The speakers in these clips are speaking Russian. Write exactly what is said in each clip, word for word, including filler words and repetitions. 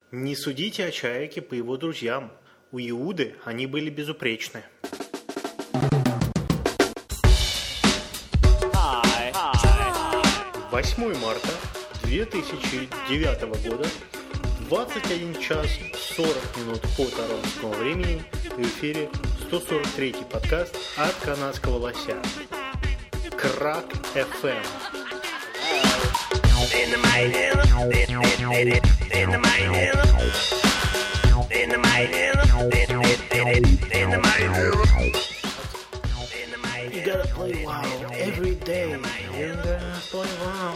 Не судите о человеке по его друзьям. У Иуды они были безупречны. восьмое марта две тысячи девятого года, двадцать один час сорок минут по торонскому времени, в эфире сто сорок третий подкаст от канадского лося. Крак эф эм. You gotta play WoW every day. You gotta play WoW.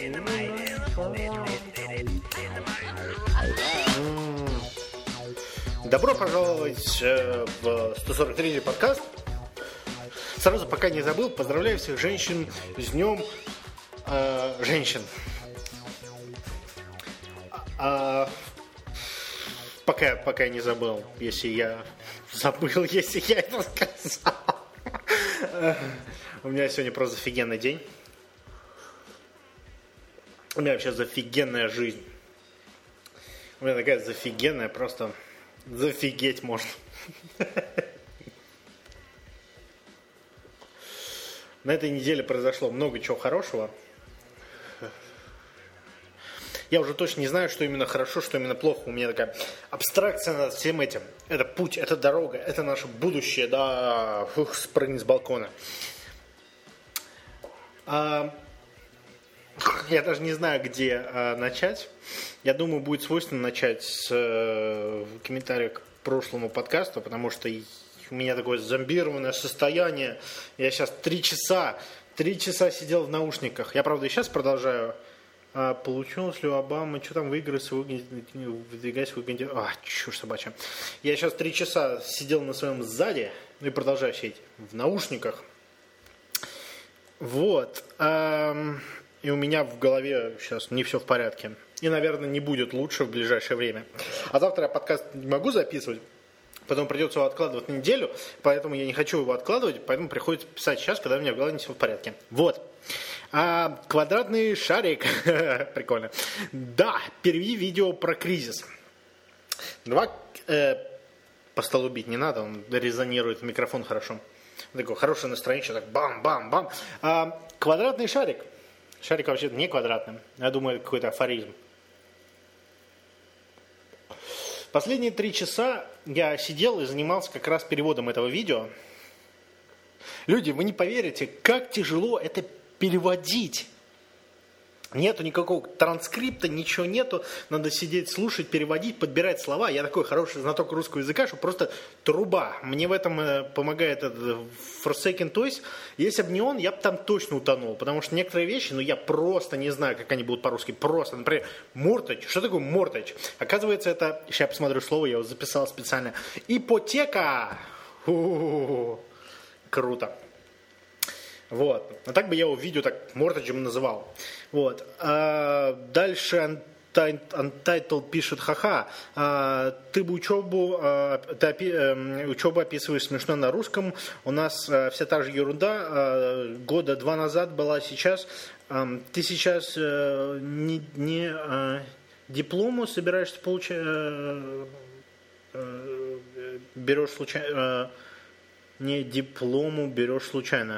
Добро пожаловать в сто сорок третий подкаст. Сразу, пока не забыл, поздравляю всех женщин с днем э, женщин. А, пока, пока не забыл, если я забыл, если я это сказал. У меня сегодня просто офигенный день. У меня вообще зафигенная жизнь. У меня такая зафигенная, просто зафигеть можно. На этой неделе произошло много чего хорошего. Я уже точно не знаю, что именно хорошо, что именно плохо. У меня такая абстракция над всем этим. Это путь, это дорога, это наше будущее. Да, фух, спрыгни с балкона. А, я даже не знаю, где а, начать. Я думаю, будет свойственно начать с а, комментария к прошлому подкасту, потому что у меня такое зомбированное состояние. Я сейчас три часа, три часа сидел в наушниках. Я, правда, и сейчас продолжаю. А получилось ли у Обамы, что там выиграть, выдвигать свой кандидат? А, чушь собачья. Я сейчас три часа сидел на своем сзади, ну и продолжаю сидеть в наушниках. Вот. И у меня в голове сейчас не все в порядке. И, наверное, не будет лучше в ближайшее время. А завтра я подкаст не могу записывать. Потом придется его откладывать на неделю, поэтому я не хочу его откладывать, поэтому приходится писать сейчас, когда у меня в голове не все в порядке. Вот. А, квадратный шарик. Прикольно. Да, переведи видео про кризис. Два... Э, по столу бить не надо, он резонирует в микрофон хорошо. Такое хорошее настроение, так бам-бам-бам. А, квадратный шарик. Шарик вообще-то не квадратный. Я думаю, это какой-то афоризм. Последние три часа я сидел и занимался как раз переводом этого видео. Люди, вы не поверите, как тяжело это переводить. Нету никакого транскрипта, ничего нету. Надо сидеть, слушать, переводить, подбирать слова. Я такой хороший знаток русского языка, что просто труба. Мне в этом помогает этот Forsaken Toys. Если бы не он, я бы там точно утонул. Потому что некоторые вещи, ну я просто не знаю, как они будут по-русски. Просто, например, мортач. Что такое мортач? Оказывается, это, сейчас я посмотрю слово, я его записал специально. Ипотека. У-у-у-у. Круто. Вот. А так бы я его видео так мортаджем называл. Вот. А дальше Untitled пишет: ха-ха, а, ты бы учебу, а, ты опи, а, учебу описываешь смешно на русском. У нас а, вся та же ерунда. А, года два назад была сейчас. А, ты сейчас а, не, не а, диплому собираешься получать, а, а, берешь случайно, а, не диплому берешь случайно.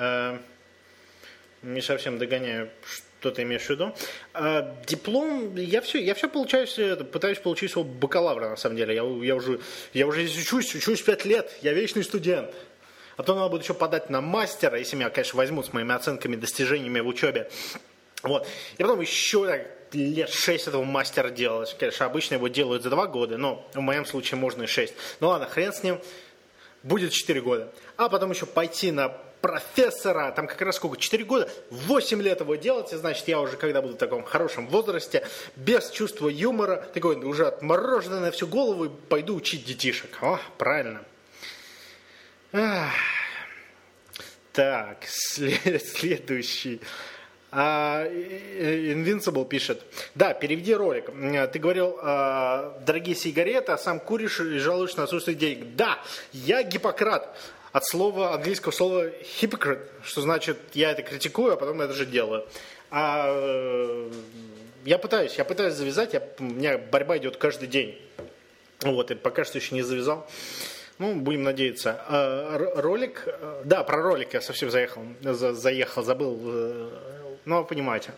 Не совсем догоняю, что ты имеешь в виду. А, диплом, я все, я все получаю, пытаюсь получить своего бакалавра, на самом деле. Я, я, уже, я уже здесь учусь, учусь пять лет, я вечный студент. А потом надо будет еще подать на мастера, если меня, конечно, возьмут с моими оценками, достижениями в учебе. Вот. И потом еще так, лет шесть этого мастера делать. Конечно, обычно его делают за два года, но в моем случае можно и шесть. Ну ладно, хрен с ним, будет четыре года. А потом еще пойти на профессора, там как раз сколько, четыре года, восемь лет его делать, и значит, я уже, когда буду в таком хорошем возрасте, без чувства юмора, такой уже отмороженный на всю голову, и пойду учить детишек. О, правильно. Ах. Так, след, следующий. А, Invincible пишет: да, переведи ролик. Ты говорил, дорогие сигареты, а сам куришь и жалуешься на отсутствие денег. Да, я Гиппократ. От слова, английского слова hypocrite, что значит я это критикую, а потом это же делаю. А э, я пытаюсь, я пытаюсь завязать, я, у меня борьба идет каждый день. Вот, и пока что еще не завязал. Ну, будем надеяться. А, ролик, да, про ролик я совсем заехал, за, заехал, забыл. Ну, вы понимаете.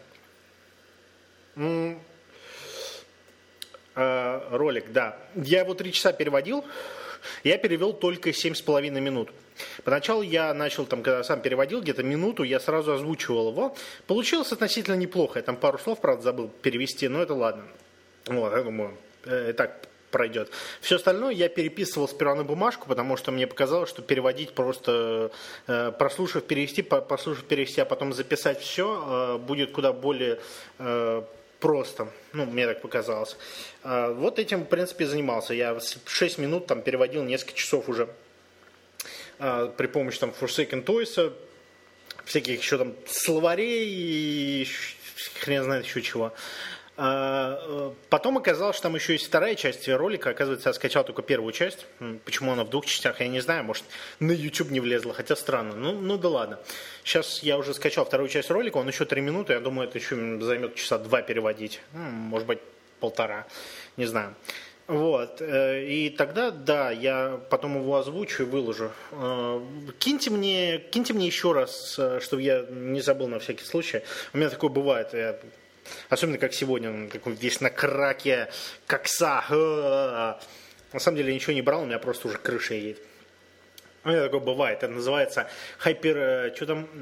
А, ролик, да. Я его три часа переводил. Я перевел только семь с половиной минут. Поначалу я начал, там, когда сам переводил, где-то минуту, я сразу озвучивал его. Получилось относительно неплохо. Я там пару слов, правда, забыл перевести, но это ладно. Вот, я думаю, и так пройдет. Все остальное я переписывал сперва на бумажку, потому что мне показалось, что переводить просто, прослушав, перевести, послушав, перевести, а потом записать все, будет куда более просто. Ну, мне так показалось. Вот этим, в принципе, занимался. Я шесть минут там переводил, несколько часов уже при помощи там Forsaken Toys, всяких еще там словарей и хрен знает еще чего. Потом оказалось, что там еще есть вторая часть ролика. Оказывается, я скачал только первую часть. Почему она в двух частях, я не знаю. Может, на YouTube не влезла, хотя странно. Ну, ну да ладно. Сейчас я уже скачал вторую часть ролика. Он еще три минуты. Я думаю, это еще займет часа два переводить. Может быть, полтора. Не знаю. Вот. И тогда, да, я потом его озвучу и выложу. Киньте мне, киньте мне еще раз, чтобы я не забыл на всякий случай. У меня такое бывает. Я... Особенно как сегодня, он такой весь на краке, кокса. На самом деле я ничего не брал, у меня просто уже крыша едет. У меня такое бывает. Это называется hyper, что там,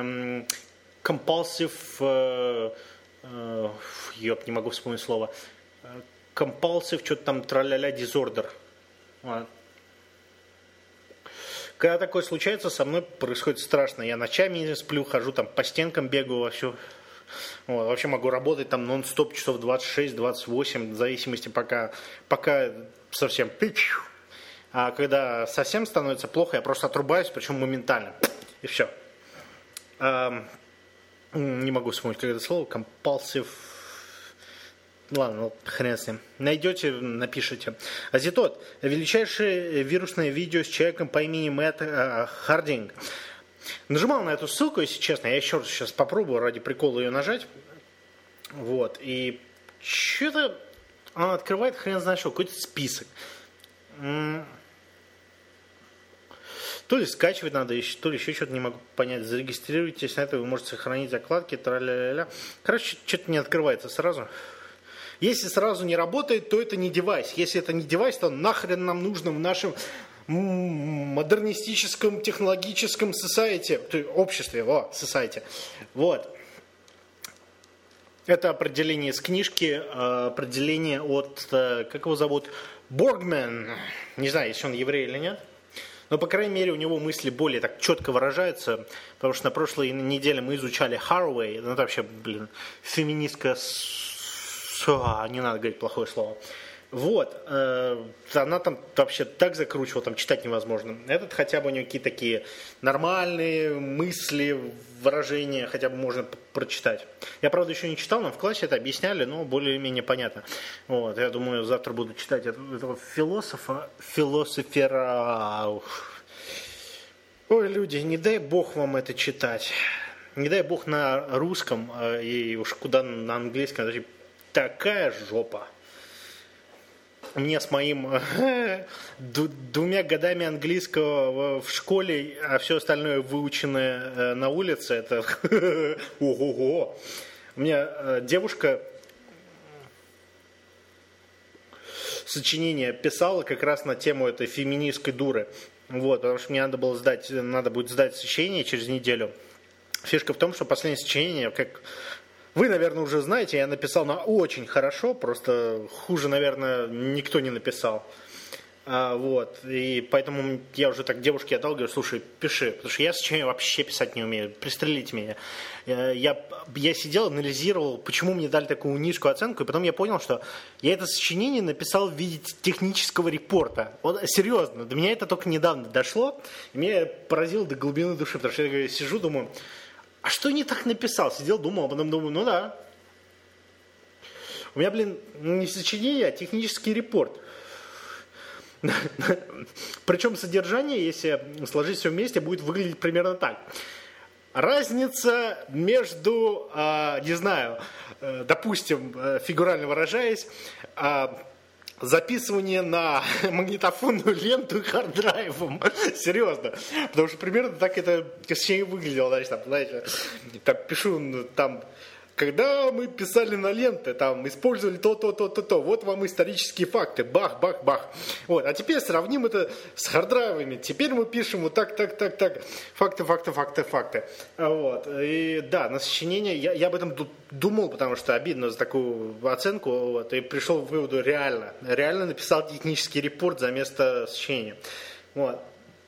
compulsive, ёп, не могу вспомнить слово. Compulsive, что-то там, тра-ля-ля, disorder. Когда такое случается, со мной происходит страшно. Я ночами не сплю, хожу там по стенкам, бегаю вовсю. Вот, вообще могу работать там нон-стоп часов двадцать шесть двадцать восемь, в зависимости пока, пока совсем. А когда совсем становится плохо, я просто отрубаюсь, причем моментально. И все. А, не могу вспомнить, как это слово. Compulsive. Ладно, ну, хрен с ним. Найдете, напишите. Азитот. Величайшее вирусное видео с человеком по имени Мэтт э, Хардинг. Нажимал на эту ссылку, если честно. Я еще раз сейчас попробую ради прикола ее нажать. Вот. И что-то она открывает хрен знает что, какой-то список. То ли скачивать надо, то ли еще что-то не могу понять. Зарегистрируйтесь на это, вы можете сохранить закладки. Тра-ля-ля-ля. Короче, что-то не открывается сразу. Если сразу не работает, то это не девайс. Если это не девайс, то нахрен нам нужно в нашем модернистическом, технологическом society, обществе, о, society. Вот. Это определение из книжки, определение от, как его зовут, Боргман. Не знаю, если он еврей или нет. Но, по крайней мере, у него мысли более так четко выражаются, потому что на прошлой неделе мы изучали Haraway. Ну, это вообще, блин, феминистка, не надо говорить плохое слово. Вот, э, она там вообще так закручивала, там читать невозможно. Этот хотя бы у нее какие-то такие нормальные мысли, выражения, хотя бы можно прочитать. Я, правда, еще не читал, нам в классе это объясняли, но более-менее понятно. Вот, я думаю, завтра буду читать этого философа, философера. Ой, люди, не дай бог вам это читать. Не дай бог на русском, и уж куда на английском, такая жопа. Мне с моим двумя годами английского в школе, а все остальное выученное на улице, это ого-го. У меня девушка сочинение писала как раз на тему этой феминистской дуры. Вот, потому что мне надо было сдать, надо будет сдать сочинение через неделю. Фишка в том, что последнее сочинение, как вы, наверное, уже знаете, я написал на очень хорошо, просто хуже, наверное, никто не написал. А, вот, и поэтому я уже так девушке отдал, говорю, слушай, пиши, потому что я сочинение вообще писать не умею, пристрелите меня. Я, я сидел, анализировал, почему мне дали такую низкую оценку, и потом я понял, что я это сочинение написал в виде технического репорта. Вот, серьезно, до меня это только недавно дошло, и меня поразило до глубины души, потому что я сижу, думаю... А что не так написал? Сидел, думал, а потом думаю, ну да. У меня, блин, не сочинение, а технический репорт. Причем содержание, если сложить все вместе, будет выглядеть примерно так. разница между, э, не знаю, э, допустим, э, фигурально выражаясь, э, записывание на магнитофонную ленту и харддрайвом. Серьезно. Потому что примерно так это сочинение выглядело. Значит, там, знаете, там пишу, ну, там, когда мы писали на ленты, там, использовали то, то, то, то, то. Вот вам исторические факты. Бах, бах, бах. Вот. А теперь сравним это с харддрайвами. Теперь мы пишем вот так, так, так, так. Факты, факты, факты, факты. Вот. И да, на сочинение я, я об этом думал, потому что обидно за такую оценку. Вот. И пришел к выводу реально. Реально написал технический репорт за место сочинения. Вот.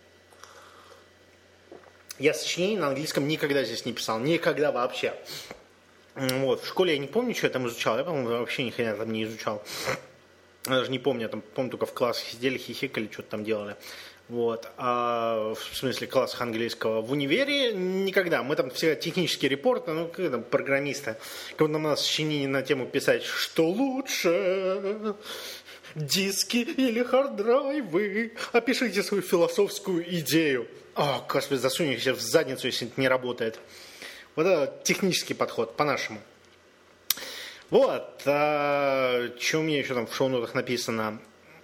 Я сочинение на английском никогда здесь не писал. Никогда вообще. Вот. В школе я не помню, что я там изучал. Я, по-моему, вообще ни хрена там не изучал. Я даже не помню. Я там, помню, только в классах сидели, хихикали, что-то там делали. Вот. А, в смысле, классах английского. В универе никогда. Мы там всегда технические репорты, ну, как там, программисты. Когда нам надо сочинение на тему писать, что лучше, диски или харддрайвы. Опишите свою философскую идею. О, господи, засунь их себе в задницу, если это не работает. Вот это технический подход, по-нашему. Вот. А, что у меня еще там в шоу-нотах написано?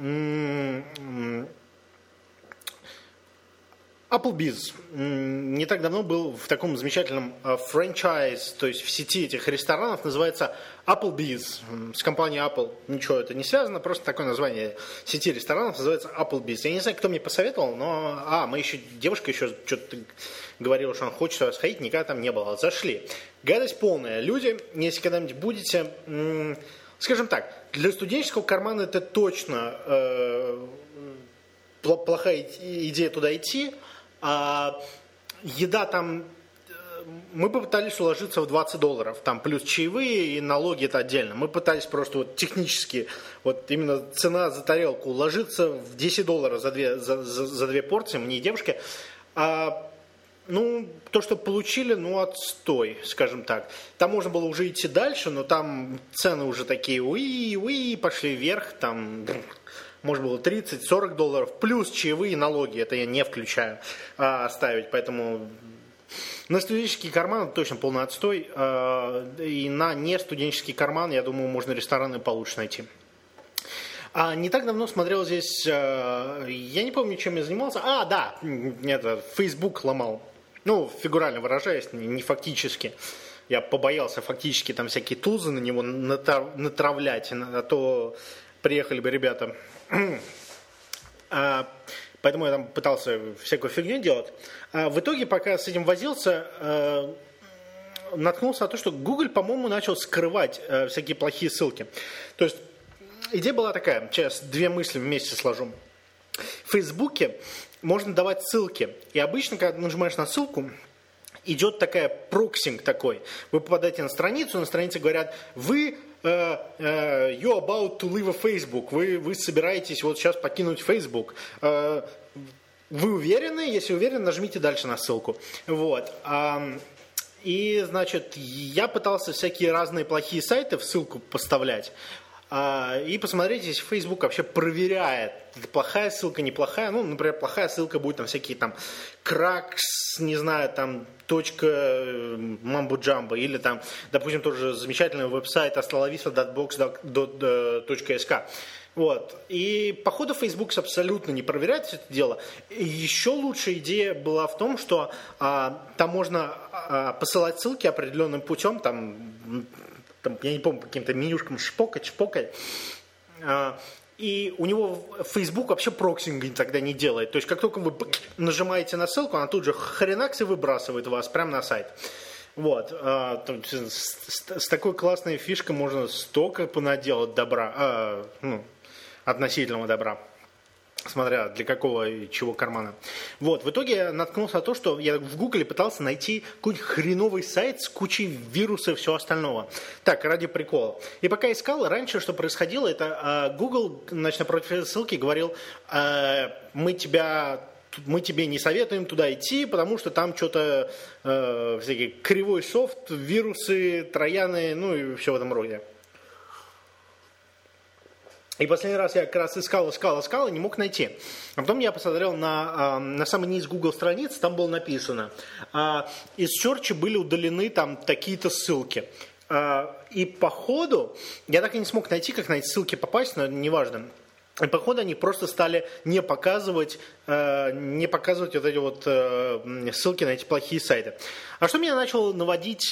Applebee's не так давно был в таком замечательном франчайз, то есть в сети этих ресторанов, называется Applebee's, с компанией Apple. Ничего это не связано, просто такое название сети ресторанов называется Applebee's. Я не знаю, кто мне посоветовал, но... А, мы еще, девушка еще что-то говорила, что она хочет туда сходить, никогда там не было. Зашли. Гадость полная. Люди, если когда-нибудь будете... Скажем так, для студенческого кармана это точно э, плохая идея туда идти. А еда там, мы попытались уложиться в двадцать долларов, там плюс чаевые и налоги это отдельно. Мы пытались просто вот технически, вот именно цена за тарелку уложиться в десять долларов за две, за, за, за две порции, мне и девушке. А, ну, то, что получили, ну, отстой, скажем так. Там можно было уже идти дальше, но там цены уже такие, уи, уи, пошли вверх, там... Может было тридцать-сорок долларов, плюс чаевые и налоги, это я не включаю, а, ставить, поэтому на студенческий карман точно полный отстой, а, и на не студенческий карман, я думаю, можно рестораны получше найти. А не так давно смотрел здесь, а, я не помню, чем я занимался, а, да, это, Facebook ломал, ну, фигурально выражаясь, не фактически. Я побоялся фактически там всякие тузы на него натравлять, а то приехали бы ребята. А, поэтому я там пытался всякую фигню делать. А в итоге, пока с этим возился, а, наткнулся на то, что Google, по-моему, начал скрывать а, всякие плохие ссылки. То есть идея была такая, сейчас две мысли вместе сложу. В Фейсбуке можно давать ссылки. И обычно, когда нажимаешь на ссылку, идет такая проксинг такой. Вы попадаете на страницу, на странице говорят, вы... Uh, uh, you're about to leave a Facebook. Вы, вы собираетесь вот сейчас покинуть Facebook. Uh, вы уверены? Если уверены, нажмите дальше на ссылку. Вот. Uh, и, значит, я пытался всякие разные плохие сайты в ссылку поставлять. Uh, и посмотреть, если Facebook вообще проверяет, плохая ссылка, неплохая. Ну, например, плохая ссылка будет там всякие там кракс, не знаю, там точка мамбо-джамбо, или там, допустим, тоже замечательный веб-сайт astralavista точка эс ка. Вот. И, походу, Facebook абсолютно не проверяет все это дело. И еще лучшая идея была в том, что а, там можно а, посылать ссылки определенным путем, там, там, я не помню, каким-то менюшкам шпокать, шпокать. А, и у него Facebook вообще проксинга тогда не делает. То есть, как только вы нажимаете на ссылку, она тут же хренакс и выбрасывает вас прямо на сайт. Вот. А, с, с, с такой классной фишкой можно столько понаделать добра, а, ну, относительного добра. Смотря для какого и чего кармана. Вот, в итоге я наткнулся на то, что я в Гугле пытался найти какой-то хреновый сайт с кучей вирусов и всего остального. Так, ради прикола. И пока искал, раньше что происходило, это Google, значит, напротив этой ссылки говорил, мы тебя... мы тебе не советуем туда идти, потому что там что-то э, всякий кривой софт, вирусы, трояны, ну и все в этом роде. И последний раз я как раз искал, искал, искал и не мог найти. А потом я посмотрел на, на самый низ Google страницы, там было написано, из серча были удалены там такие-то ссылки. И по ходу, я так и не смог найти, как на эти ссылки попасть, но неважно. И по ходу они просто стали не показывать, не показывать вот эти вот ссылки на эти плохие сайты. А что меня начало наводить,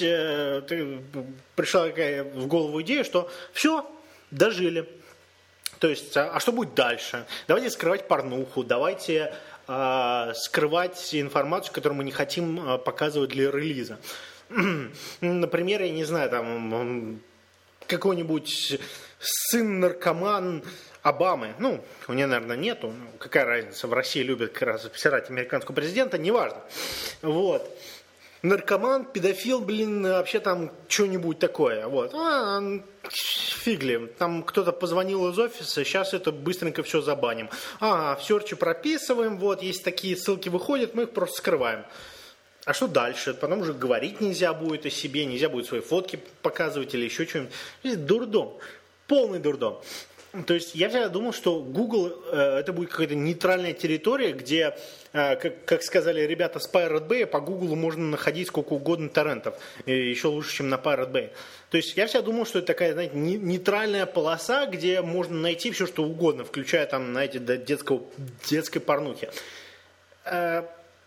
пришла такая в голову идея, что все, дожили. То есть, а, а что будет дальше? Давайте скрывать порнуху, давайте а, скрывать информацию, которую мы не хотим а, показывать для релиза. Например, я не знаю, там какой-нибудь сын-наркоман Обамы. Ну, у нее, наверное, нету. Ну, какая разница, в России любят как раз обсирать американского президента, неважно. Вот. Наркоман, педофил, блин, вообще там что-нибудь такое. Вот. А, фигли. Там кто-то позвонил из офиса, сейчас это быстренько все забаним. А, в серче прописываем, вот, есть такие ссылки выходят, мы их просто скрываем. А что дальше? Потом уже говорить нельзя будет о себе, нельзя будет свои фотки показывать или еще что-нибудь. Дурдом. Полный дурдом. То есть я всегда думал, что Google э, это будет какая-то нейтральная территория, где, э, как, как сказали ребята с Pirate Bay, по Google можно находить сколько угодно торрентов, еще лучше, чем на Pirate Bay. То есть я всегда думал, что это такая, знаете, нейтральная полоса, где можно найти все, что угодно, включая там, знаете, до детского, детской порнухи. Э,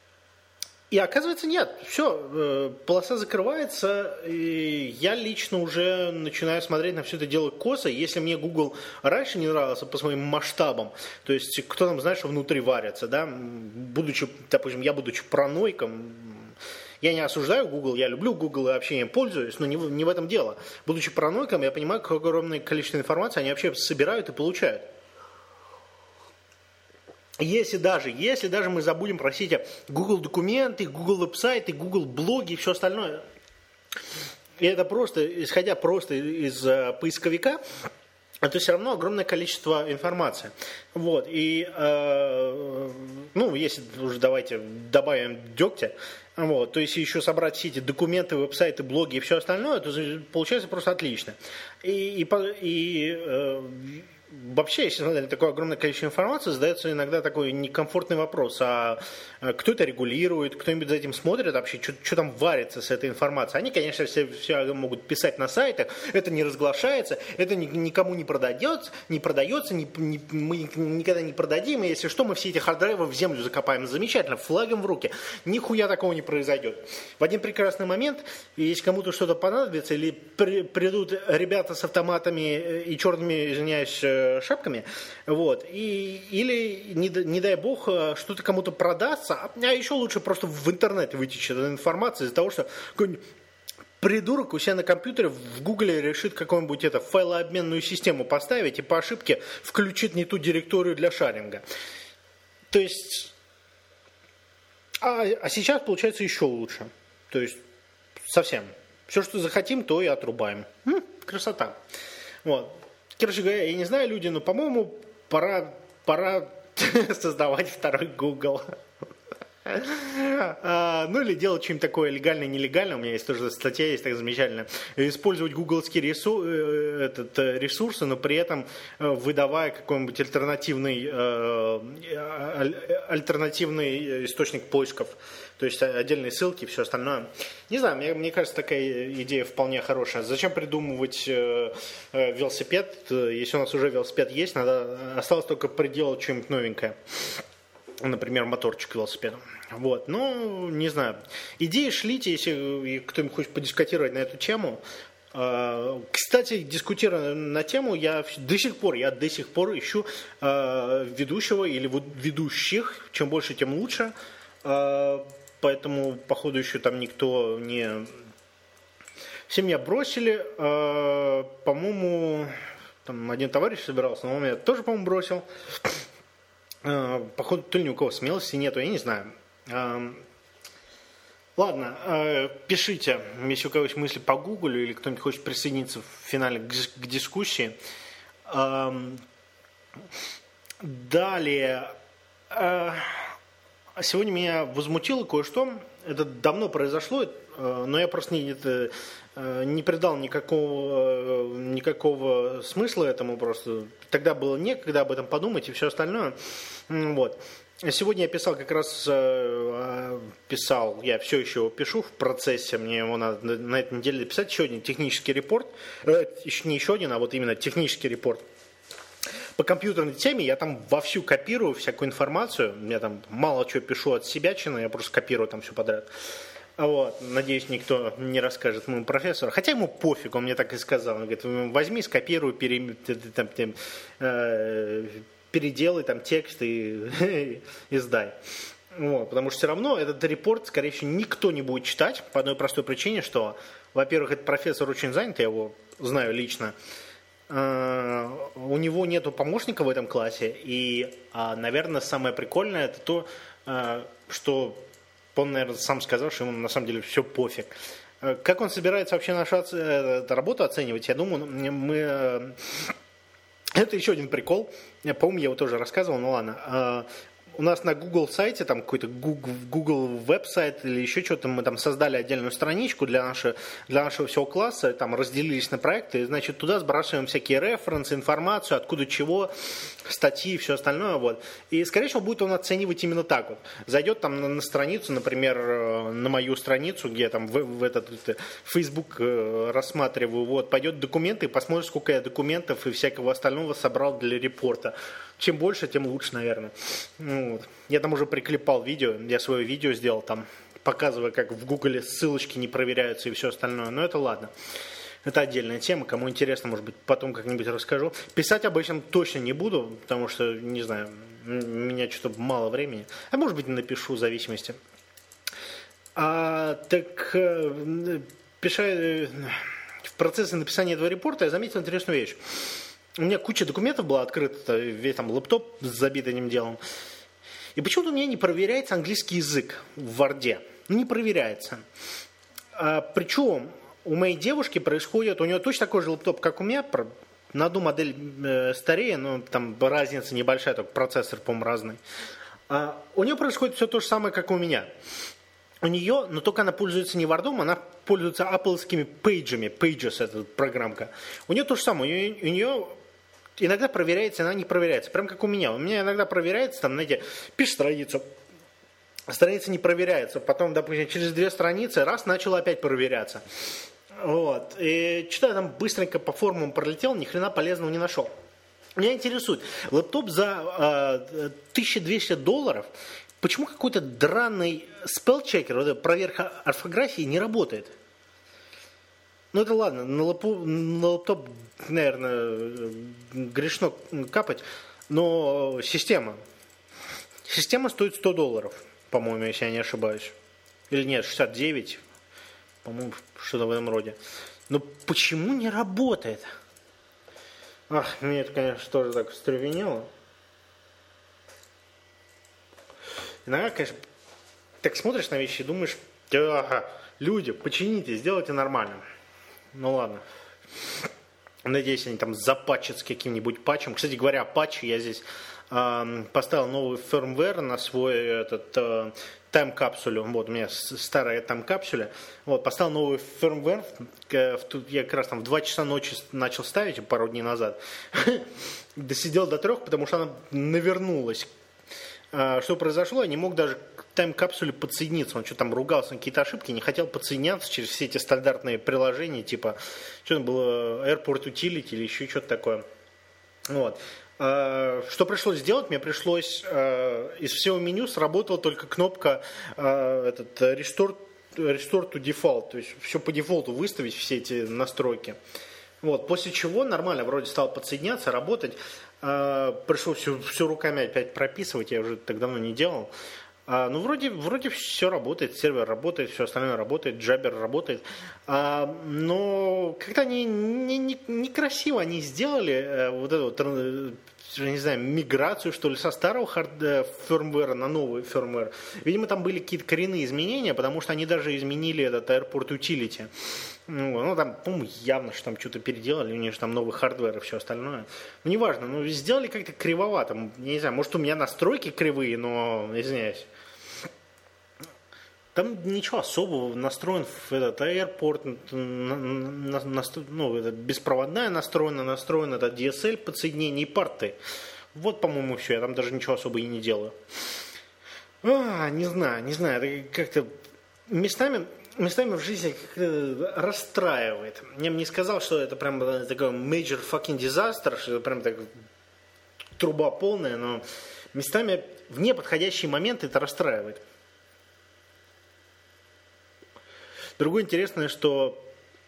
И оказывается, нет, все, полоса закрывается, и я лично уже начинаю смотреть на все это дело косо. Если мне Google раньше не нравился по своим масштабам, то есть кто там знает, что внутри варится, да, будучи, допустим, я будучи параноиком, я не осуждаю Google, я люблю Google и вообще им пользуюсь, но не в, не в этом дело. Будучи параноиком, я понимаю, какое огромное количество информации они вообще собирают и получают. Если даже, если даже мы забудем про все эти Google документы, Google веб-сайты, Google блоги и все остальное, и это просто, исходя просто из э, поисковика, это все равно огромное количество информации. Вот, и, э, ну, если уже давайте добавим дегтя, вот, то есть еще собрать все эти документы, веб-сайты, блоги и все остальное, то получается просто отлично. И, и, и э, вообще, если смотреть на такое огромное количество информации, задается иногда такой некомфортный вопрос, а кто это регулирует, кто-нибудь за этим смотрит вообще, что, что там варится с этой информацией. Они, конечно, все, все могут писать на сайтах, это не разглашается, это ни, никому не продается, не продается, не, не, мы никогда не продадим, и если что, мы все эти харддрайвы в землю закопаем. Замечательно, флагом в руки. Нихуя такого не произойдет. В один прекрасный момент, если кому-то что-то понадобится, или при, придут ребята с автоматами и черными, извиняюсь, шапками, вот, и, или, не, не дай бог, что-то кому-то продастся, а еще лучше просто в интернет вытечет эта информация из-за того, что какой-нибудь придурок у себя на компьютере в Гугле решит какую-нибудь это, файлообменную систему поставить и по ошибке включит не ту директорию для шаринга. То есть, а, а сейчас получается еще лучше. То есть, совсем. Все, что захотим, то и отрубаем. М, красота. Вот. Короче говоря, я не знаю, люди, но, по-моему, пора, пора создавать второй Google. а, ну, или делать что-нибудь такое легальное, нелегальное. У меня есть тоже статья, есть так замечательно. Использовать гугловские ресурсы, этот, ресурсы, но при этом выдавая какой-нибудь альтернативный, альтернативный источник поисков. То есть отдельные ссылки и все остальное. Не знаю, мне, мне кажется, такая идея вполне хорошая. Зачем придумывать э, э, велосипед, если у нас уже велосипед есть, надо, осталось только приделать что-нибудь новенькое. Например, моторчик к велосипеду. Вот. Ну, не знаю. Идеи шлите, если кто-нибудь хочет подискутировать на эту тему. Кстати, дискутируя на тему, я до сих пор, я до сих пор ищу ведущего или ведущих. Чем больше, тем лучше. Поэтому, походу, еще там никто не... Все меня бросили. По-моему, там один товарищ собирался, но он меня тоже, по-моему, бросил. Походу, то ли ни у кого смелости нету, я не знаю. Ладно, пишите, если у кого есть мысли по Гуглю или кто-нибудь хочет присоединиться в финале к дискуссии. Далее... Сегодня меня возмутило кое-что. Это давно произошло. но я просто не, это, не придал никакого, никакого смысла этому просто. Тогда было некогда об этом подумать и все остальное. Вот. Сегодня я писал как раз, писал, я все еще его пишу в процессе, мне его надо на этой неделе написать, еще один технический репорт, еще не еще один, а вот именно технический репорт. По компьютерной теме я там вовсю копирую всякую информацию, я там мало чего пишу от себячины, я просто копирую там все подряд. Вот. Надеюсь, никто не расскажет моему профессору. Хотя ему пофиг, он мне так и сказал. Он говорит, возьми, скопируй, пере, там, там, э, переделай там текст и, и сдай. Вот. Потому что все равно этот репорт, скорее всего, никто не будет читать по одной простой причине, что, во-первых, этот профессор очень занят, я его знаю лично. Uh, у него нету помощника в этом классе, и, uh, наверное, самое прикольное это то, uh, что он, наверное, сам сказал, что ему на самом деле все пофиг. Uh, как он собирается вообще нашу оце- работу оценивать, я думаю, мы... Uh, это еще один прикол, я, по-моему, я его тоже рассказывал, ну ладно. Uh, у нас на Google сайте, там какой-то Google, Google веб-сайт или еще что-то, мы там создали отдельную страничку для нашего, для нашего всего класса, там разделились на проекты, и, значит, туда сбрасываем всякие референсы, информацию, откуда чего, статьи и все остальное. Вот. И, скорее всего, будет он оценивать именно так вот. Зайдет там на, на страницу, например, на мою страницу, где я там в, в этот в Facebook рассматриваю, вот, пойдет документы и посмотрит, сколько я документов и всякого остального собрал для репорта. Чем больше, тем лучше, наверное. Вот. Я там уже приклепал видео, я свое видео сделал там, показывая, как в Гугле ссылочки не проверяются и все остальное. Но это ладно. Это отдельная тема. Кому интересно, может быть, потом как-нибудь расскажу. Писать об этом точно не буду, потому что, не знаю, у меня что-то мало времени. А может быть, напишу, в зависимости. А, так, пиша, в процессе написания этого репорта я заметил интересную вещь. У меня куча документов была открыта, весь там лэптоп забит этим делом. И почему-то у меня не проверяется английский язык в Word. Не проверяется. А, причем у моей девушки происходит, у нее точно такой же лэптоп, как у меня, на одну модель э, старее, но там разница небольшая, только процессор, по-моему, разный. А, у нее происходит все то же самое, как у меня. У нее, но только она пользуется не Word, она пользуется апплскими пейджами, Pages, эта программка. У нее то же самое, у нее, у нее иногда проверяется, она не проверяется, прям как у меня. У меня иногда проверяется, там, знаете, пишешь страницу, страница не проверяется, потом, допустим, через две страницы, раз, начала опять проверяться. Вот. И что-то я там быстренько по форумам пролетел, ни хрена полезного не нашел. Меня интересует, лэптоп за э, тысяча двести долларов, почему какой-то драный спелчекер, вот проверка орфографии не работает? Ну это ладно, на лэптоп, на лэптоп, наверное, грешно капать, но система. Система стоит сто долларов, по-моему, если я не ошибаюсь. Или нет, шестьдесят девять, по-моему, что-то в этом роде. Но почему не работает? Ах, мне это, конечно, тоже так стревенело. Иногда, конечно, так смотришь на вещи и думаешь, ага, люди, почините, сделайте нормально. Ну ладно. Надеюсь, они там запатчат с каким-нибудь патчем. Кстати говоря, патч я здесь э, поставил новый firmware на свой этот э, тайм-капсулю. Вот у меня старая тайм-капсуля. Вот, поставил новый firmware. Я как раз там в два часа ночи начал ставить пару дней назад. Досидел до трех, потому что она навернулась. Что произошло, я не мог даже к тайм-капсуле подсоединиться. Он что там ругался на какие-то ошибки, не хотел подсоединяться через все эти стандартные приложения, типа, что там было, Airport Utility или еще что-то такое. Вот. Что пришлось сделать? Мне пришлось из всего меню сработала только кнопка этот, Restore, Restore to Default, то есть все по дефолту выставить, все эти настройки. Вот. После чего нормально вроде стал подсоединяться, работать. Пришлось все, все руками опять прописывать, я уже так давно не делал. Ну, вроде, вроде все работает, сервер работает, все остальное работает, джабер работает. Но как-то они не, не, некрасиво они сделали вот эту вот, не знаю, миграцию, что ли, со старого фирмвера на новый фирмвер. Видимо, там были какие-то коренные изменения, потому что они даже изменили этот Airport Utility. Ну, ну там, по-моему, явно, что там что-то переделали, у них же там новый хардвер и все остальное. Ну, неважно, ну, сделали как-то кривовато. Я не знаю, может, у меня настройки кривые, но, извиняюсь. Там ничего особого, настроен в этот аэропорт, на, на, на, ну, это беспроводная настроена, настроен это ди эс эл подсоединение и порты. Вот, по-моему, все, я там даже ничего особо и не делаю. А, не знаю, не знаю, это как-то местами, местами в жизни как-то расстраивает. Я бы не сказал, что это прям такой major fucking disaster, что это прям так труба полная, но местами в неподходящие моменты это расстраивает. Другое интересное, что...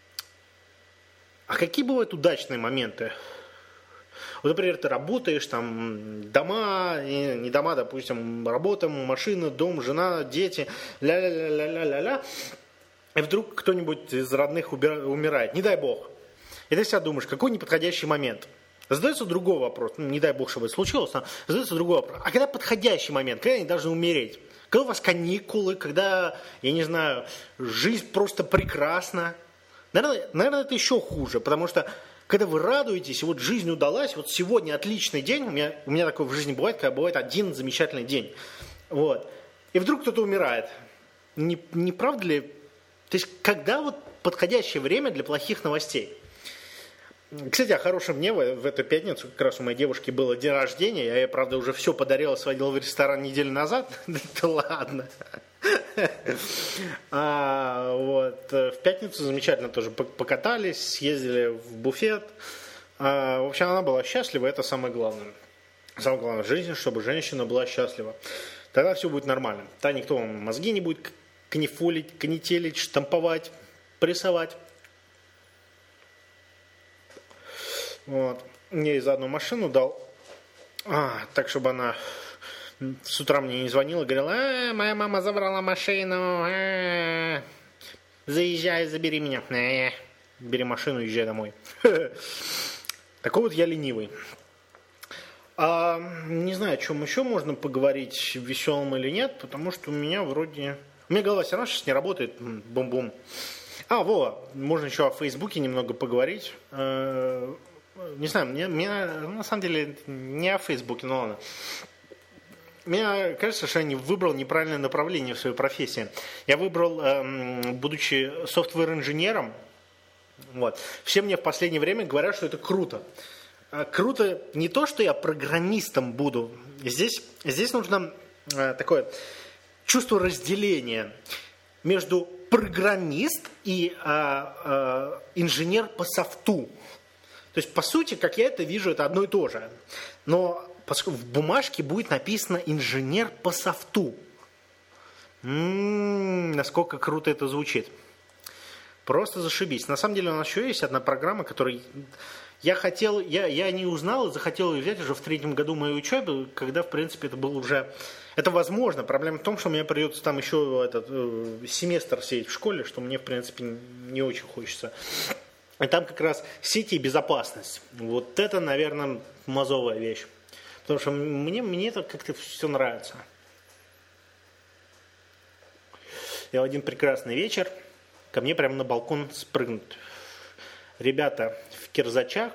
А какие бывают удачные моменты? Вот, например, ты работаешь, там, дома, не дома, допустим, работа, машина, дом, жена, дети, ля-ля-ля-ля-ля-ля-ля. И вдруг кто-нибудь из родных умирает, не дай бог. И ты себя думаешь, какой неподходящий момент? Задается другой вопрос, ну, не дай бог, чтобы это случилось, но задается другой вопрос. А когда подходящий момент, когда они должны умереть? Когда у вас каникулы, когда, я не знаю, жизнь просто прекрасна. Наверное, наверное, это еще хуже, потому что когда вы радуетесь, и вот жизнь удалась, вот сегодня отличный день, у меня, у меня такое в жизни бывает, когда бывает один замечательный день. Вот. И вдруг кто-то умирает. Не, не правда ли? То есть, когда вот подходящее время для плохих новостей? Кстати, о хорошем дне в, в эту пятницу, как раз у моей девушки было день рождения, я ей, правда, уже все подарила, сводила в ресторан неделю назад, да ладно. А, вот, в пятницу замечательно тоже покатались, съездили в буфет. А, в общем, она была счастлива, это самое главное. Самое главное в жизни, чтобы женщина была счастлива. Тогда все будет нормально. Тогда никто вам мозги не будет канифолить, канителить, штамповать, прессовать. Вот. Я ей заодно машину дал, а, так, чтобы она с утра мне не звонила, говорила, а, моя мама забрала машину, а, заезжай, забери меня. А, бери машину, езжай домой. Такой вот я ленивый. А, не знаю, о чем еще можно поговорить, веселым или нет, потому что у меня вроде... У меня голова все равно сейчас не работает, бум-бум. А, Вова, можно еще о Фейсбуке немного поговорить. Не знаю, мне, мне на самом деле не о Фейсбуке, но ладно. Мне кажется, что я не выбрал неправильное направление в своей профессии. Я выбрал, эм, будучи софтвер-инженером, вот, все мне в последнее время говорят, что это круто. А круто не то, что я программистом буду. Здесь, здесь нужно э, такое чувство разделения между программист и э, э, инженер по софту. То есть, по сути, как я это вижу, это одно и то же. Но в бумажке будет написано «инженер по софту». М-м-м, насколько круто это звучит. Просто зашибись. На самом деле у нас еще есть одна программа, которую я хотел, я, я не узнал и захотел ее взять уже в третьем году моей учебы, когда, в принципе, это было уже... Это возможно. Проблема в том, что мне придется там еще этот э, семестр сидеть в школе, что мне, в принципе, не очень хочется. И там как раз сети и безопасность. Вот это, наверное, мазовая вещь. Потому что мне, мне это как-то все нравится. И в один прекрасный вечер ко мне прямо на балкон спрыгнут ребята в кирзачах,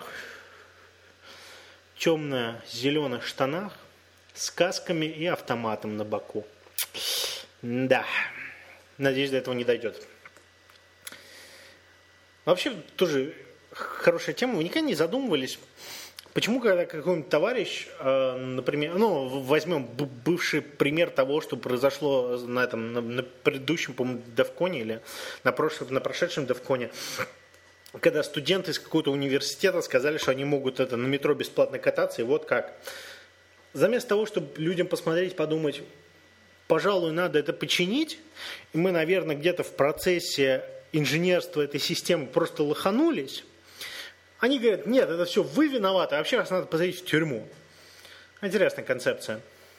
темно-зеленых штанах, с касками и автоматом на боку. Да, надеюсь, до этого не дойдет. Вообще, тоже хорошая тема. Вы никогда не задумывались, почему, когда какой-нибудь товарищ, например, ну, возьмем бывший пример того, что произошло на этом, на, на предыдущем, по-моему, Девконе или на, прошлом, на прошедшем Девконе, когда студенты из какого-то университета сказали, что они могут это, на метро бесплатно кататься, и вот как. Заместо того, чтобы людям посмотреть, подумать, пожалуй, надо это починить, и мы, наверное, где-то в процессе инженерства этой системы просто лоханулись, они говорят, нет, это все вы виноваты, а вообще вас надо посадить в тюрьму. Интересная концепция.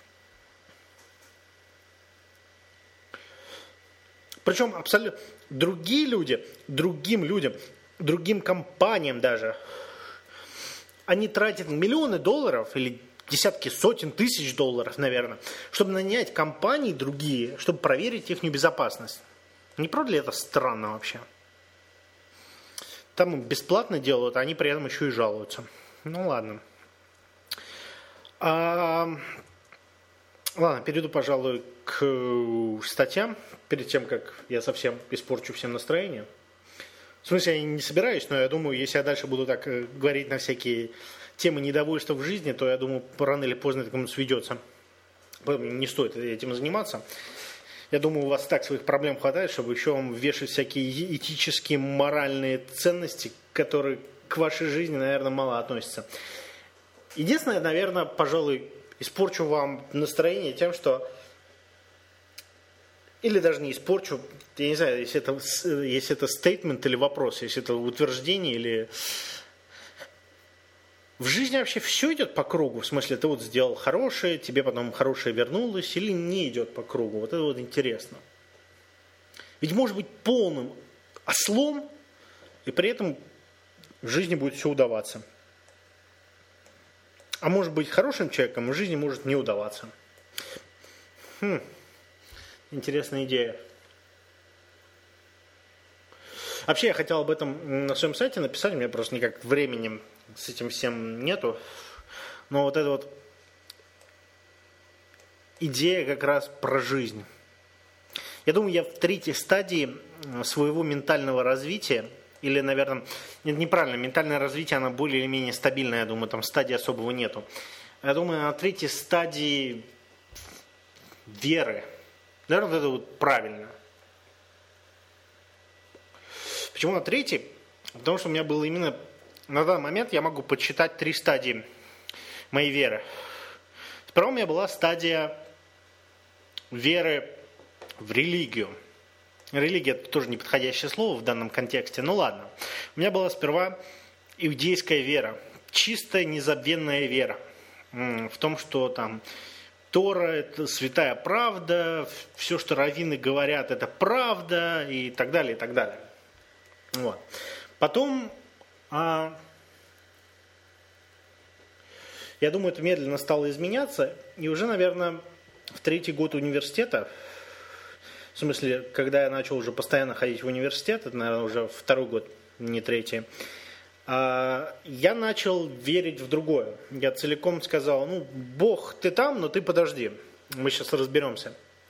Причем абсолютно другие люди, другим людям, другим компаниям даже, они тратят миллионы долларов или десятки, сотен тысяч долларов, наверное, чтобы нанять компании другие, чтобы проверить их безопасность. Не правда ли это странно вообще? Там бесплатно делают, а они при этом еще и жалуются. Ну ладно. А, ладно, перейду, пожалуй, к к статьям, перед тем, как я совсем испорчу всем настроение. В смысле, я не собираюсь, но я думаю, если я дальше буду так говорить на всякие темы недовольства в жизни, то я думаю, рано или поздно это к кому-то сведется. Поэтому не стоит этим заниматься. Я думаю, у вас так своих проблем хватает, чтобы еще вам вешать всякие этические, моральные ценности, которые к вашей жизни, наверное, мало относятся. Единственное, наверное, пожалуй, испорчу вам настроение тем, что... Или даже не испорчу, я не знаю, если это, если это стейтмент или вопрос, если это утверждение или... В жизни вообще все идет по кругу, в смысле, ты вот сделал хорошее, тебе потом хорошее вернулось, или не идет по кругу, вот это вот интересно. Ведь может быть полным ослом, и при этом в жизни будет все удаваться. А может быть хорошим человеком, и в жизни может не удаваться. Хм, интересная идея. Вообще я хотел об этом на своем сайте написать, у меня просто никак времени с этим всем нету. Но вот эта вот идея как раз про жизнь. Я думаю, я в третьей стадии своего ментального развития, или, наверное, нет, неправильно, ментальное развитие, оно более или менее стабильное, я думаю, там стадии особого нету. Я думаю, на третьей стадии веры. Наверное, вот это вот правильно. Почему на третьей? Потому что у меня было именно... На данный момент я могу подсчитать три стадии моей веры. Сперва у меня была стадия веры в религию. Религия – это тоже неподходящее слово в данном контексте, но ладно. У меня была сперва иудейская вера, чистая, незабвенная вера. В том, что там Тора – это святая правда, все, что раввины говорят, это правда, и так далее, и так далее. Вот. Потом... А я думаю, это медленно стало изменяться. И уже, наверное, в третий год университета, в смысле, когда я начал уже постоянно ходить в университет, это, наверное, уже второй год, не третий, я начал верить в другое. Я целиком сказал, ну, Бог, ты там, но ты подожди, мы сейчас разберемся.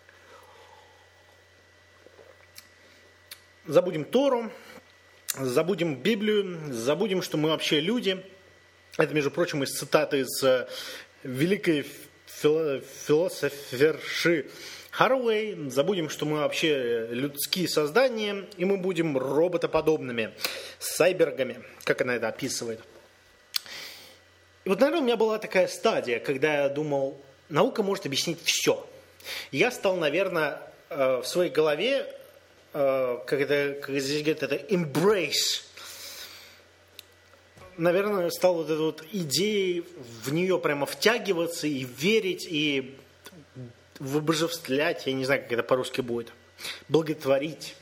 Забудем Тору. Забудем Библию, забудем, что мы вообще люди. Это, между прочим, из цитаты из великой философерши Харуэй. Забудем, что мы вообще людские создания, и мы будем роботоподобными, сайбергами, как она это описывает. И вот, наверное, у меня была такая стадия, когда я думал, наука может объяснить все. Я стал, наверное, в своей голове, как это, как здесь говорят, это embrace. Наверное, стал вот этой вот идеей в нее прямо втягиваться и верить, и вобожествлять, я не знаю, как это по-русски будет, благотворить.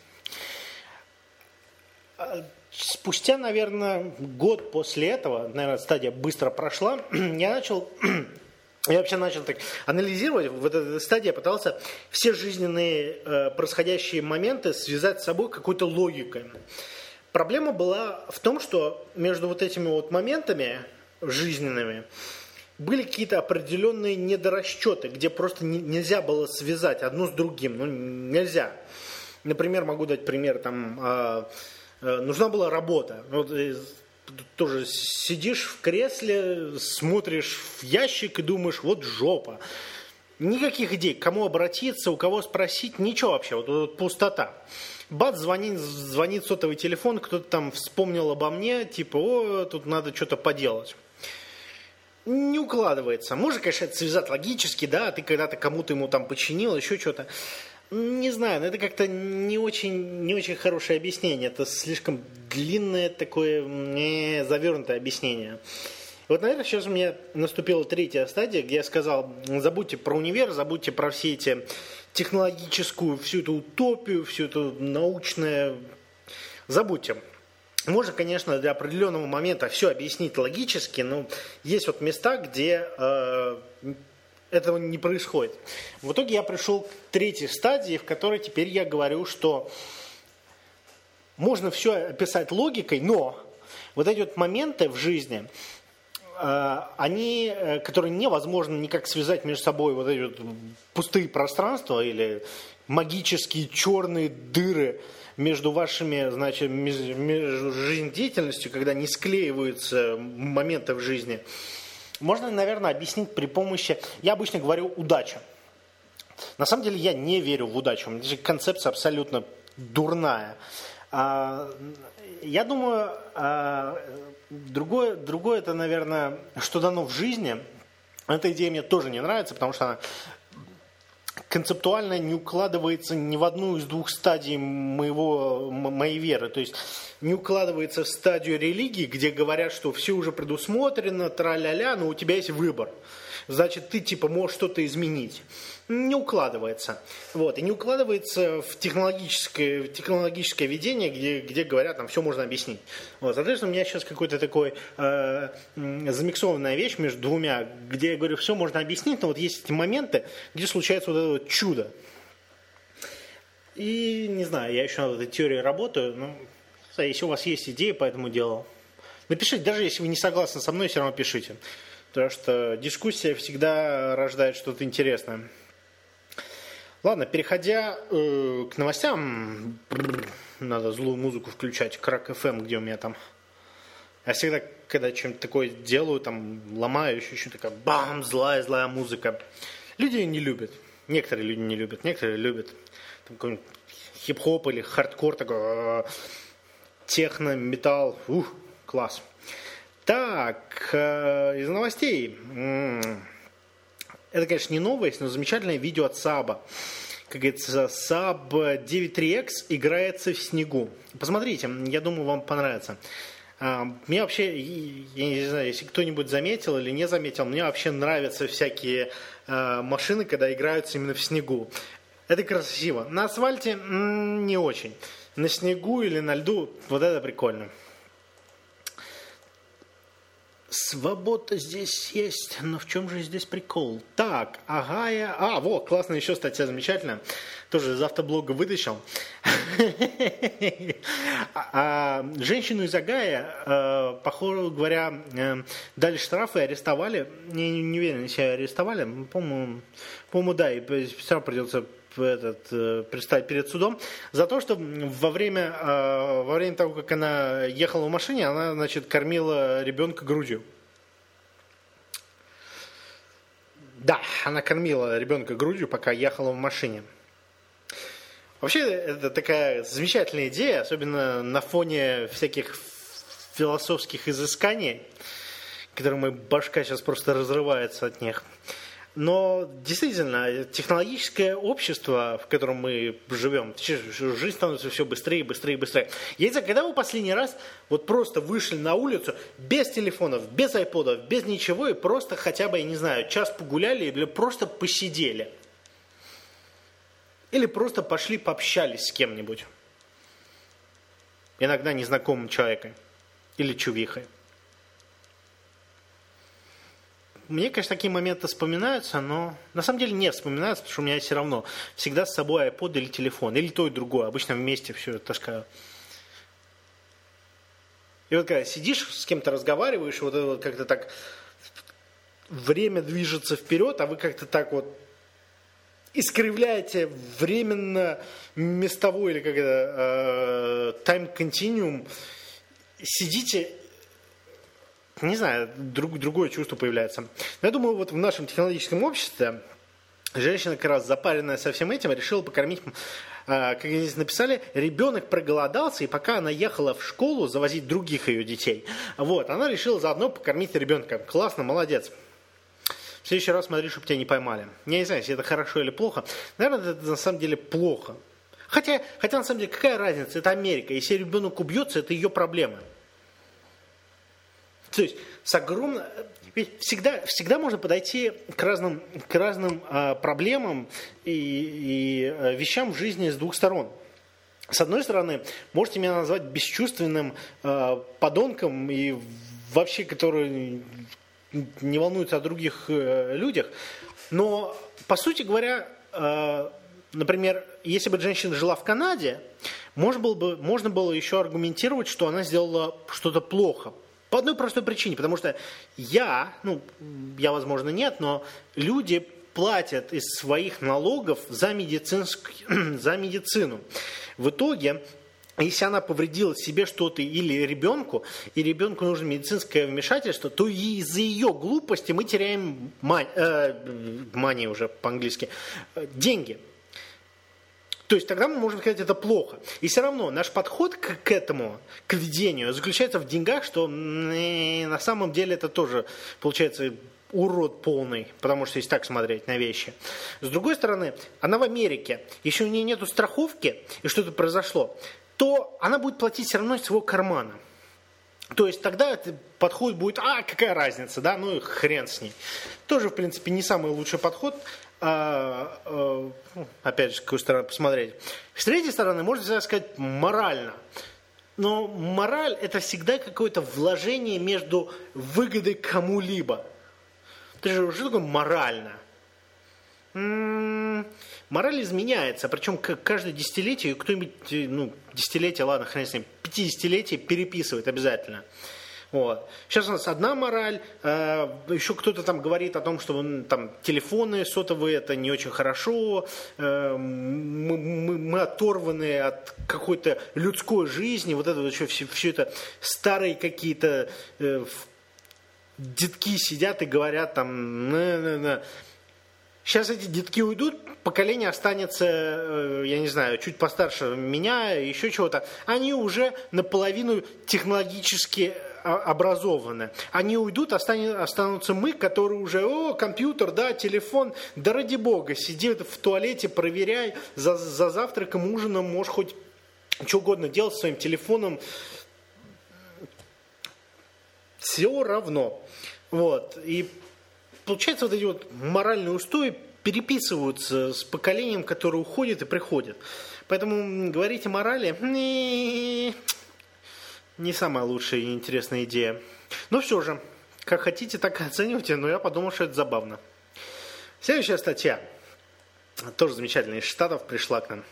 Спустя, наверное, год после этого, наверное, стадия быстро прошла, я начал... Я вообще начал так анализировать, в этой стадии я пытался все жизненные э, происходящие моменты связать с собой какой-то логикой. Проблема была в том, что между вот этими вот моментами жизненными были какие-то определенные недорасчеты, где просто не, нельзя было связать одно с другим. Ну, нельзя. Например, могу дать пример, там, э, э, нужна была работа. Вот, э, тоже сидишь в кресле, смотришь в ящик и думаешь, вот жопа. Никаких идей, к кому обратиться, у кого спросить, ничего вообще, вот, вот пустота. Бац, звонит, звонит сотовый телефон, кто-то там вспомнил обо мне, типа, о, тут надо что-то поделать. Не укладывается. Можно, конечно, это связать логически, да, ты когда-то кому-то ему там починил, еще что-то. Не знаю, но это как-то не очень, не очень хорошее объяснение. Это слишком длинное такое, не завернутое объяснение. Вот, наверное, сейчас у меня наступила третья стадия, где я сказал, забудьте про универ, забудьте про все эти технологическую, всю эту утопию, всю эту научное. Забудьте. Можно, конечно, для определенного момента все объяснить логически, но есть вот места, где... Э, этого не происходит. В итоге я пришел к третьей стадии, в которой теперь я говорю, что можно все описать логикой, но вот эти вот моменты в жизни, они, которые невозможно никак связать между собой вот эти вот пустые пространства или магические черные дыры между вашими, значит, между жизнедеятельностью, когда не склеиваются моменты в жизни, можно, наверное, объяснить при помощи, я обычно говорю, удача. На самом деле я не верю в удачу, это же концепция абсолютно дурная. Я думаю, другое, другое это, наверное, что дано в жизни. Эта идея мне тоже не нравится, потому что она концептуально не укладывается ни в одну из двух стадий моего, моей веры. То есть не укладывается в стадию религии, где говорят, что все уже предусмотрено, тра-ля-ля, но у тебя есть выбор. Значит, ты типа можешь что-то изменить. Не укладывается. Вот. И не укладывается в технологическое, в технологическое видение, где, где говорят, там все можно объяснить. Вот. Соответственно, у меня сейчас какой-то такой э, замиксованная вещь между двумя, где я говорю, все можно объяснить, но вот есть эти моменты, где случается вот это вот чудо. И не знаю, я еще над этой теорией работаю, но если у вас есть идеи по этому делу, напишите, даже если вы не согласны со мной, все равно пишите. Потому что дискуссия всегда рождает что-то интересное. Ладно, переходя э, к новостям, надо злую музыку включать, Крак эф эм, где у меня там. Я всегда, когда что-нибудь такое делаю, там ломаю, еще, еще такая бам, злая, злая музыка. Люди ее не любят. Некоторые люди не любят, некоторые любят. Там какой-нибудь хип-хоп или хардкор, такой э, техно, металл, ух, класс. Так, э, из новостей. Это, конечно, не новость, но замечательное видео от Саба. Как говорится, Саб девять три икс играется в снегу. Посмотрите, я думаю, вам понравится. Мне вообще, я не знаю, если кто-нибудь заметил или не заметил, мне вообще нравятся всякие машины, когда играются именно в снегу. Это красиво. На асфальте не очень. На снегу или на льду вот это прикольно. Свобода здесь есть, но в чем же здесь прикол? Так, Агая... А, вот, классная еще статья, замечательная. Тоже из автоблога вытащил. Женщину из Агая, похоже говоря, дали штрафы и арестовали. Не, не уверен, если арестовали. По-моему, по-моему, да, и все равно придется этот, предстать перед судом за то, что во время, во время того, как она ехала в машине, она, значит, кормила ребенка грудью. Да, она кормила ребенка грудью, пока ехала в машине. Вообще, это такая замечательная идея, особенно на фоне всяких философских изысканий, которые моя башка сейчас просто разрывается от них. Но действительно, технологическое общество, в котором мы живем, жизнь становится все быстрее, быстрее, быстрее. Я не знаю, когда вы последний раз вот просто вышли на улицу без телефонов, без айподов, без ничего, и просто хотя бы, я не знаю, час погуляли или просто посидели. Или просто пошли пообщались с кем-нибудь. Иногда незнакомым человеком. Или чувихой. Мне, конечно, такие моменты вспоминаются, но на самом деле не вспоминаются, потому что у меня все равно всегда с собой iPod или телефон, или то и другое. Обычно вместе все это таскаю. И вот когда сидишь, с кем-то разговариваешь, вот это вот как-то так время движется вперед, а вы как-то так вот искривляете временно местовой или как это time continuum, сидите. Не знаю, друг, другое чувство появляется. Но я думаю, вот в нашем технологическом обществе женщина, как раз запаренная со всем этим, решила покормить, как здесь написали, ребенок проголодался, и пока она ехала в школу завозить других ее детей, вот, она решила заодно покормить ребенка. Классно, молодец. В следующий раз смотри, чтобы тебя не поймали. Я не знаю, если это хорошо или плохо. Наверное, это на самом деле плохо. Хотя, хотя на самом деле, какая разница? Это Америка. Если ребенок убьется, это ее проблема. То есть с огромным... Ведь всегда, всегда можно подойти к разным, к разным э, проблемам и, и э, вещам в жизни с двух сторон. С одной стороны, можете меня назвать бесчувственным э, подонком и вообще, который не волнуется о других э, людях. Но, по сути говоря, э, например, если бы женщина жила в Канаде, можно было бы, можно было еще аргументировать, что она сделала что-то плохо. По одной простой причине, потому что я, ну, я, возможно, нет, но люди платят из своих налогов за, медицинск... за медицину. В итоге, если она повредила себе что-то или ребенку, и ребенку нужно медицинское вмешательство, то и из-за ее глупости мы теряем мань, э, мани уже по-английски, деньги. То есть тогда мы можем сказать, это плохо. И все равно наш подход к, к этому, к ведению, заключается в деньгах, что э, на самом деле это тоже получается урод полный, потому что если так смотреть на вещи. С другой стороны, она в Америке, если у нее нету страховки и что-то произошло, то она будет платить все равно из своего кармана. То есть тогда подход будет, а, какая разница, да, ну и хрен с ней. Тоже, в принципе, не самый лучший подход, а, а, опять же, с какой стороны посмотреть. С третьей стороны, можно сказать, морально. Но мораль – это всегда какое-то вложение между выгодой кому-либо. Ты же, что такое морально? М-м, мораль изменяется, причем каждое десятилетие кто-нибудь, ну, десятилетие, ладно, хрен с ним, пятидесятилетие переписывает обязательно. Вот. Сейчас у нас одна мораль, э, еще кто-то там говорит о том, что там, телефоны сотовые это не очень хорошо, э, мы, мы, мы оторваны от какой-то людской жизни, вот это вот еще все, все это старые какие-то э, детки сидят и говорят там, на-на-на. Сейчас эти детки уйдут, поколение останется, я не знаю, чуть постарше меня, еще чего-то. Они уже наполовину технологически образованы. Они уйдут, останутся мы, которые уже, о, компьютер, да, телефон, да ради бога, сиди в туалете, проверяй, за, за завтраком, ужином можешь хоть что угодно делать своим телефоном. Все равно. Вот. И получается, вот эти вот моральные устои переписываются с поколением, которое уходит и приходит. Поэтому говорить о морали не, не самая лучшая и интересная идея. Но все же, как хотите, так и оценивайте, но я подумал, что это забавно. Следующая статья, тоже замечательная, из Штатов пришла к нам.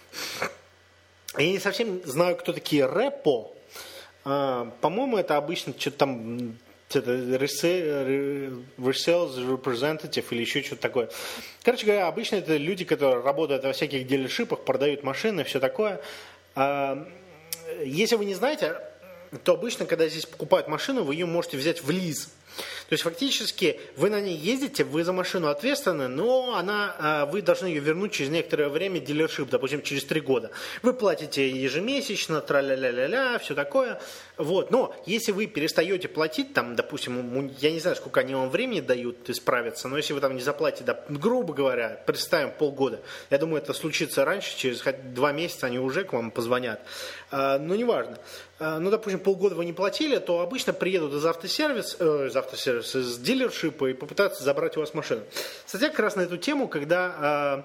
Я не совсем знаю, кто такие рэпо. По-моему, это обычно что-то там... это resales representative или еще что-то такое. Короче говоря, обычно это люди, которые работают во всяких дилершипах, продают машины, все такое. Если вы не знаете, то обычно, когда здесь покупают машину, вы ее можете взять в лиз. То есть фактически вы на ней ездите, вы за машину ответственны, но она, вы должны ее вернуть через некоторое время дилершип, допустим, через три года. Вы платите ежемесячно, тра-ля-ля-ля-ля, все такое. Вот. Но если вы перестаете платить, там, допустим, я не знаю, сколько они вам времени дают исправиться, но если вы там не заплатите, да, грубо говоря, представим полгода, я думаю, это случится раньше, через два месяца они уже к вам позвонят. А, но неважно. А, ну, допустим, полгода вы не платили, то обычно приедут из автосервиса, э, из автосервиса, из дилершипа и попытаются забрать у вас машину. Статья как раз на эту тему, когда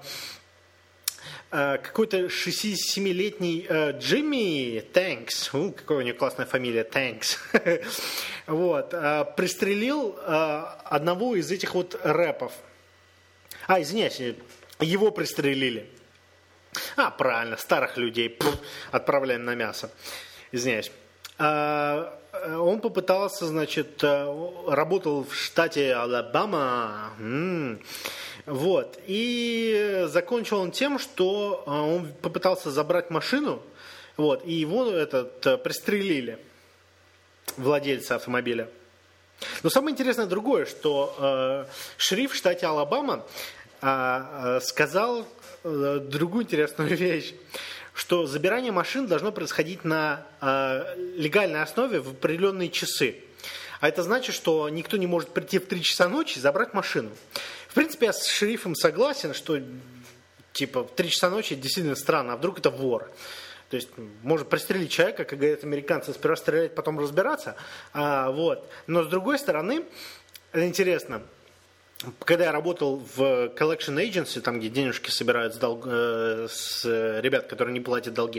э, какой-то шестидесятисемилетний э, Джимми Тэнкс, у, какая у него классная фамилия, Тэнкс, вот, э, пристрелил э, одного из этих вот рэпов. А, извиняюсь, его пристрелили. А, правильно, старых людей пфф, отправляем на мясо. Извиняюсь. А, он попытался, значит, работал в штате Алабама. М-м, вот. И закончил он тем, что он попытался забрать машину, вот, и его этот, пристрелили, владельца автомобиля. Но самое интересное другое, что э, шериф в штате Алабама э, сказал э, другую интересную вещь, что забирание машин должно происходить на э, легальной основе в определенные часы. А это значит, что никто не может прийти в три часа ночи и забрать машину. В принципе, я с шерифом согласен, что типа в три часа ночи действительно странно, а вдруг это вор. То есть можно пристрелить человека, как говорят американцы, сперва стрелять, потом разбираться. А, вот. Но с другой стороны, это интересно, когда я работал в collection agency, там, где денежки собирают с, долг... с ребят, которые не платят долги,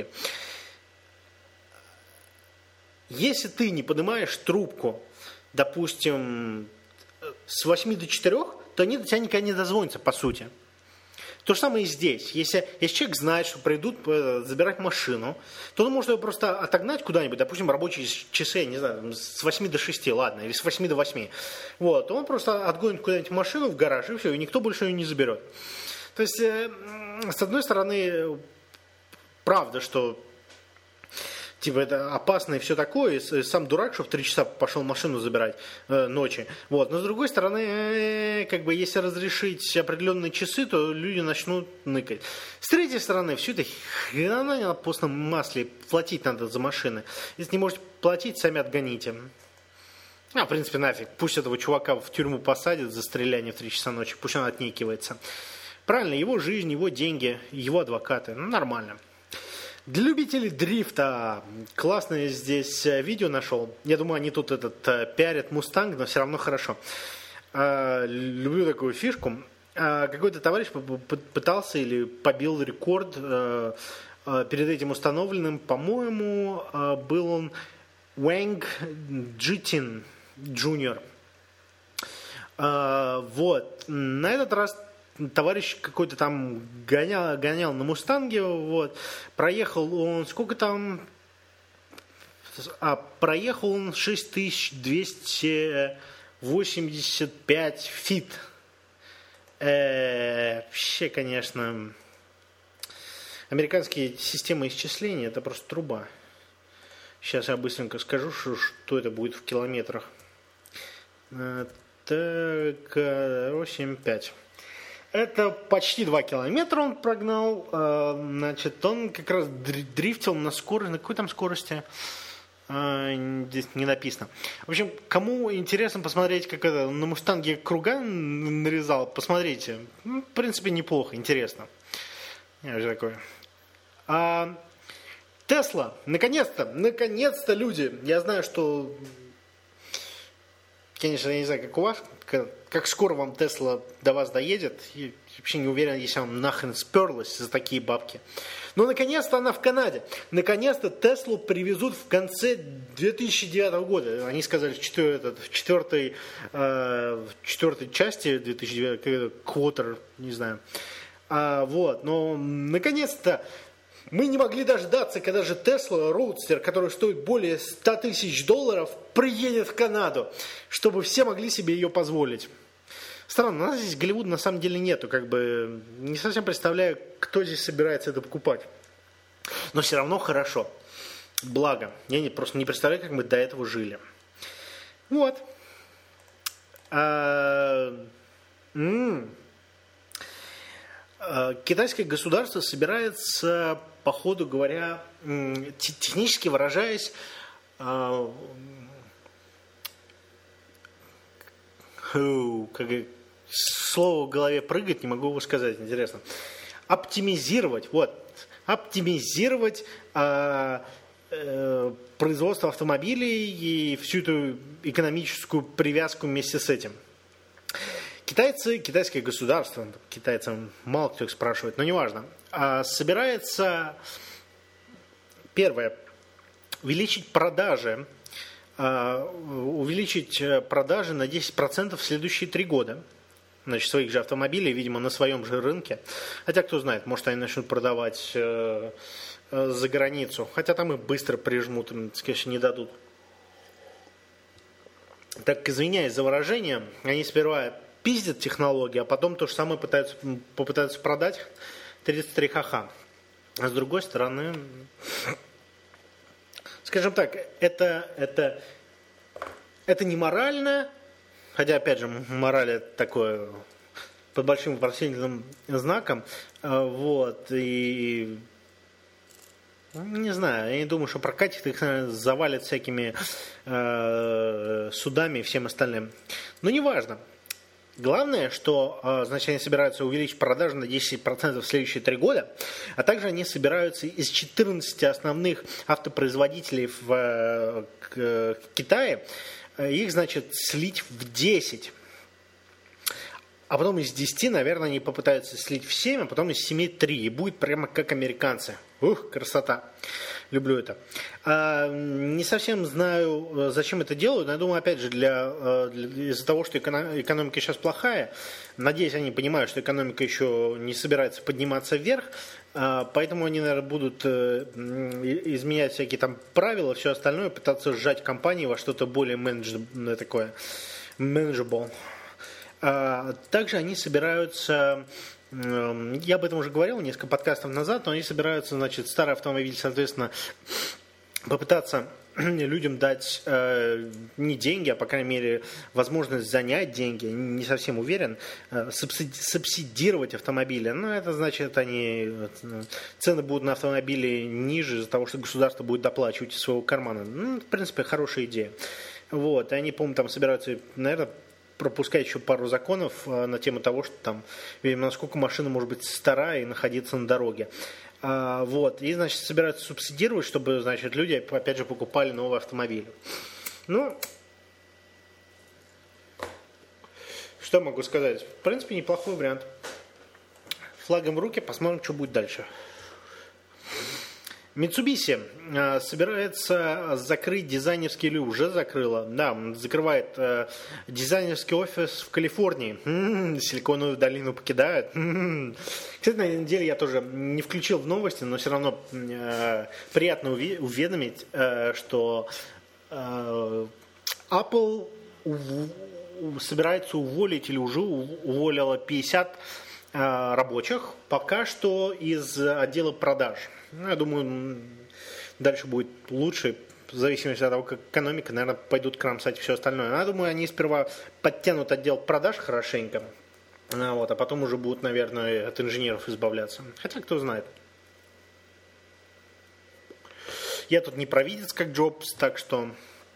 если ты не поднимаешь трубку, допустим, с восьми до четырёх, то они до тебя никогда не дозвонятся, по сути. То же самое и здесь. Если, если человек знает, что придут э, забирать машину, то он может его просто отогнать куда-нибудь, допустим, рабочие часы, не знаю, с восьми до шести, ладно, или с восьми до восьми. Вот, он просто отгонит куда-нибудь машину в гараж, и все, и никто больше ее не заберет. То есть, э, с одной стороны, правда, что типа это опасно и все такое, и сам дурак, что в три часа пошел машину забирать э, ночи. Вот. Но с другой стороны, э, как бы если разрешить определенные часы, то люди начнут ныкать. С третьей стороны, все это хрена на постном масле, платить надо за машины. Если не можете платить, сами отгоните. А, в принципе, нафиг. Пусть этого чувака в тюрьму посадят за стреляние в три часа ночи, пусть он отнекивается. Правильно, его жизнь, его деньги, его адвокаты. Ну, нормально. Для любителей дрифта классное здесь видео нашел. Я думаю, они тут этот пиарят Мустанг, но все равно хорошо. Люблю такую фишку. Какой-то товарищ пытался или побил рекорд перед этим установленным. По-моему, был он Вэнг Джитин Джуниор. Вот. На этот раз товарищ какой-то там гонял, гонял на Мустанге, вот, проехал он, сколько там, а, проехал он шесть тысяч двести восемьдесят пять фит. Э, вообще, конечно, американские системы исчисления, это просто труба. Сейчас я быстренько скажу, что, что это будет в километрах. Так, восемь пять. Это почти два километра он прогнал. Значит, он как раз дрифтил на скорости. На какой там скорости? Здесь не написано. В общем, кому интересно посмотреть, как это на Мустанге круга нарезал, посмотрите. Ну, в принципе, неплохо, интересно. Я же такой. А Тесла, наконец-то, наконец-то, люди. Я знаю, что, конечно, я не знаю, как у вас, как, как скоро вам Тесла до вас доедет. Я вообще не уверен, если вам нахрен сперлась за такие бабки. Но наконец-то она в Канаде. Наконец-то Теслу привезут в конце две тысячи девятого года. Они сказали, в четвертой, в четвертой, э, в четвертой части две тысячи девятого, квотер, не знаю. А, вот, но наконец-то мы не могли дождаться, когда же Tesla Roadster, который стоит более ста тысяч долларов, приедет в Канаду, чтобы все могли себе ее позволить. Странно, у нас здесь Голливуда на самом деле нету, как бы не совсем представляю, кто здесь собирается это покупать. Но все равно хорошо. Благо. Я не, просто не представляю, как мы до этого жили. Вот. А, м-м. Китайское государство собирается, по ходу говоря, технически выражаясь, как слово в голове прыгает, не могу его сказать, интересно. Оптимизировать, вот, оптимизировать а, э, производство автомобилей и всю эту экономическую привязку вместе с этим. Китайцы, китайское государство, китайцам мало кто их спрашивает, но неважно, а, собирается, первое, увеличить продажи, а, увеличить продажи на десять процентов в следующие три года. Значит, своих же автомобилей, видимо, на своем же рынке. Хотя, кто знает, может, они начнут продавать э, э, за границу. Хотя там их быстро прижмут, им, конечно, не дадут. Так, извиняюсь за выражение, они сперва пиздят технологии, а потом то же самое пытаются, попытаются продать тридцать три ха-ха. А с другой стороны, скажем так, это, это, это не морально. Хотя, опять же, мораль это такое под большим вопросительным знаком. Вот. И не знаю, я не думаю, что прокатит, их наверное, завалят всякими э, судами и всем остальным. Но неважно. Главное, что значит, они собираются увеличить продажи на десять процентов в следующие три года, а также они собираются из четырнадцати основных автопроизводителей в Китае, их, значит, слить в десять. А потом из десяти, наверное, они попытаются слить в семь, а потом из семи три. И будет прямо как американцы. Ух, красота. Люблю это. А, не совсем знаю, зачем это делают, но я думаю, опять же, для, для, из-за того, что экономика сейчас плохая, надеюсь, они понимают, что экономика еще не собирается подниматься вверх, поэтому они, наверное, будут изменять всякие там правила, все остальное, пытаться сжать компании во что-то более менедж... такое manageable. Также они собираются... Я об этом уже говорил несколько подкастов назад, но они собираются, значит, старый автомобиль, соответственно, попытаться людям дать э, не деньги, а, по крайней мере, возможность занять деньги, не совсем уверен, э, субсиди- субсидировать автомобили. Ну, это значит, они, цены будут на автомобили ниже из-за того, что государство будет доплачивать из своего кармана. Ну, в принципе, хорошая идея. Вот, и они, по-моему, там собираются, наверное, пропускать еще пару законов на тему того, что там, видимо, насколько машина может быть старая и находиться на дороге. А, вот. И, значит, собираются субсидировать, чтобы, значит, люди, опять же, покупали новые автомобили. Ну, что могу сказать? В принципе, неплохой вариант. Флагом в руки, посмотрим, что будет дальше. Mitsubishi э, собирается закрыть дизайнерский, или уже закрыла, да, закрывает э, дизайнерский офис в Калифорнии. М-м, Силиконовую долину покидают. М-м. Кстати, на этой неделе я тоже не включил в новости, но все равно э, приятно уви- уведомить, э, что э, Apple ув- собирается уволить или уже уволила пятьдесят э, рабочих, пока что из отдела продаж. Ну, я думаю, дальше будет лучше, в зависимости от того, как экономика, наверное, пойдут кромсать все остальное. Но я думаю, они сперва подтянут отдел продаж хорошенько, вот, а потом уже будут, наверное, от инженеров избавляться. Хотя, кто знает. Я тут не провидец, как Джобс, так что...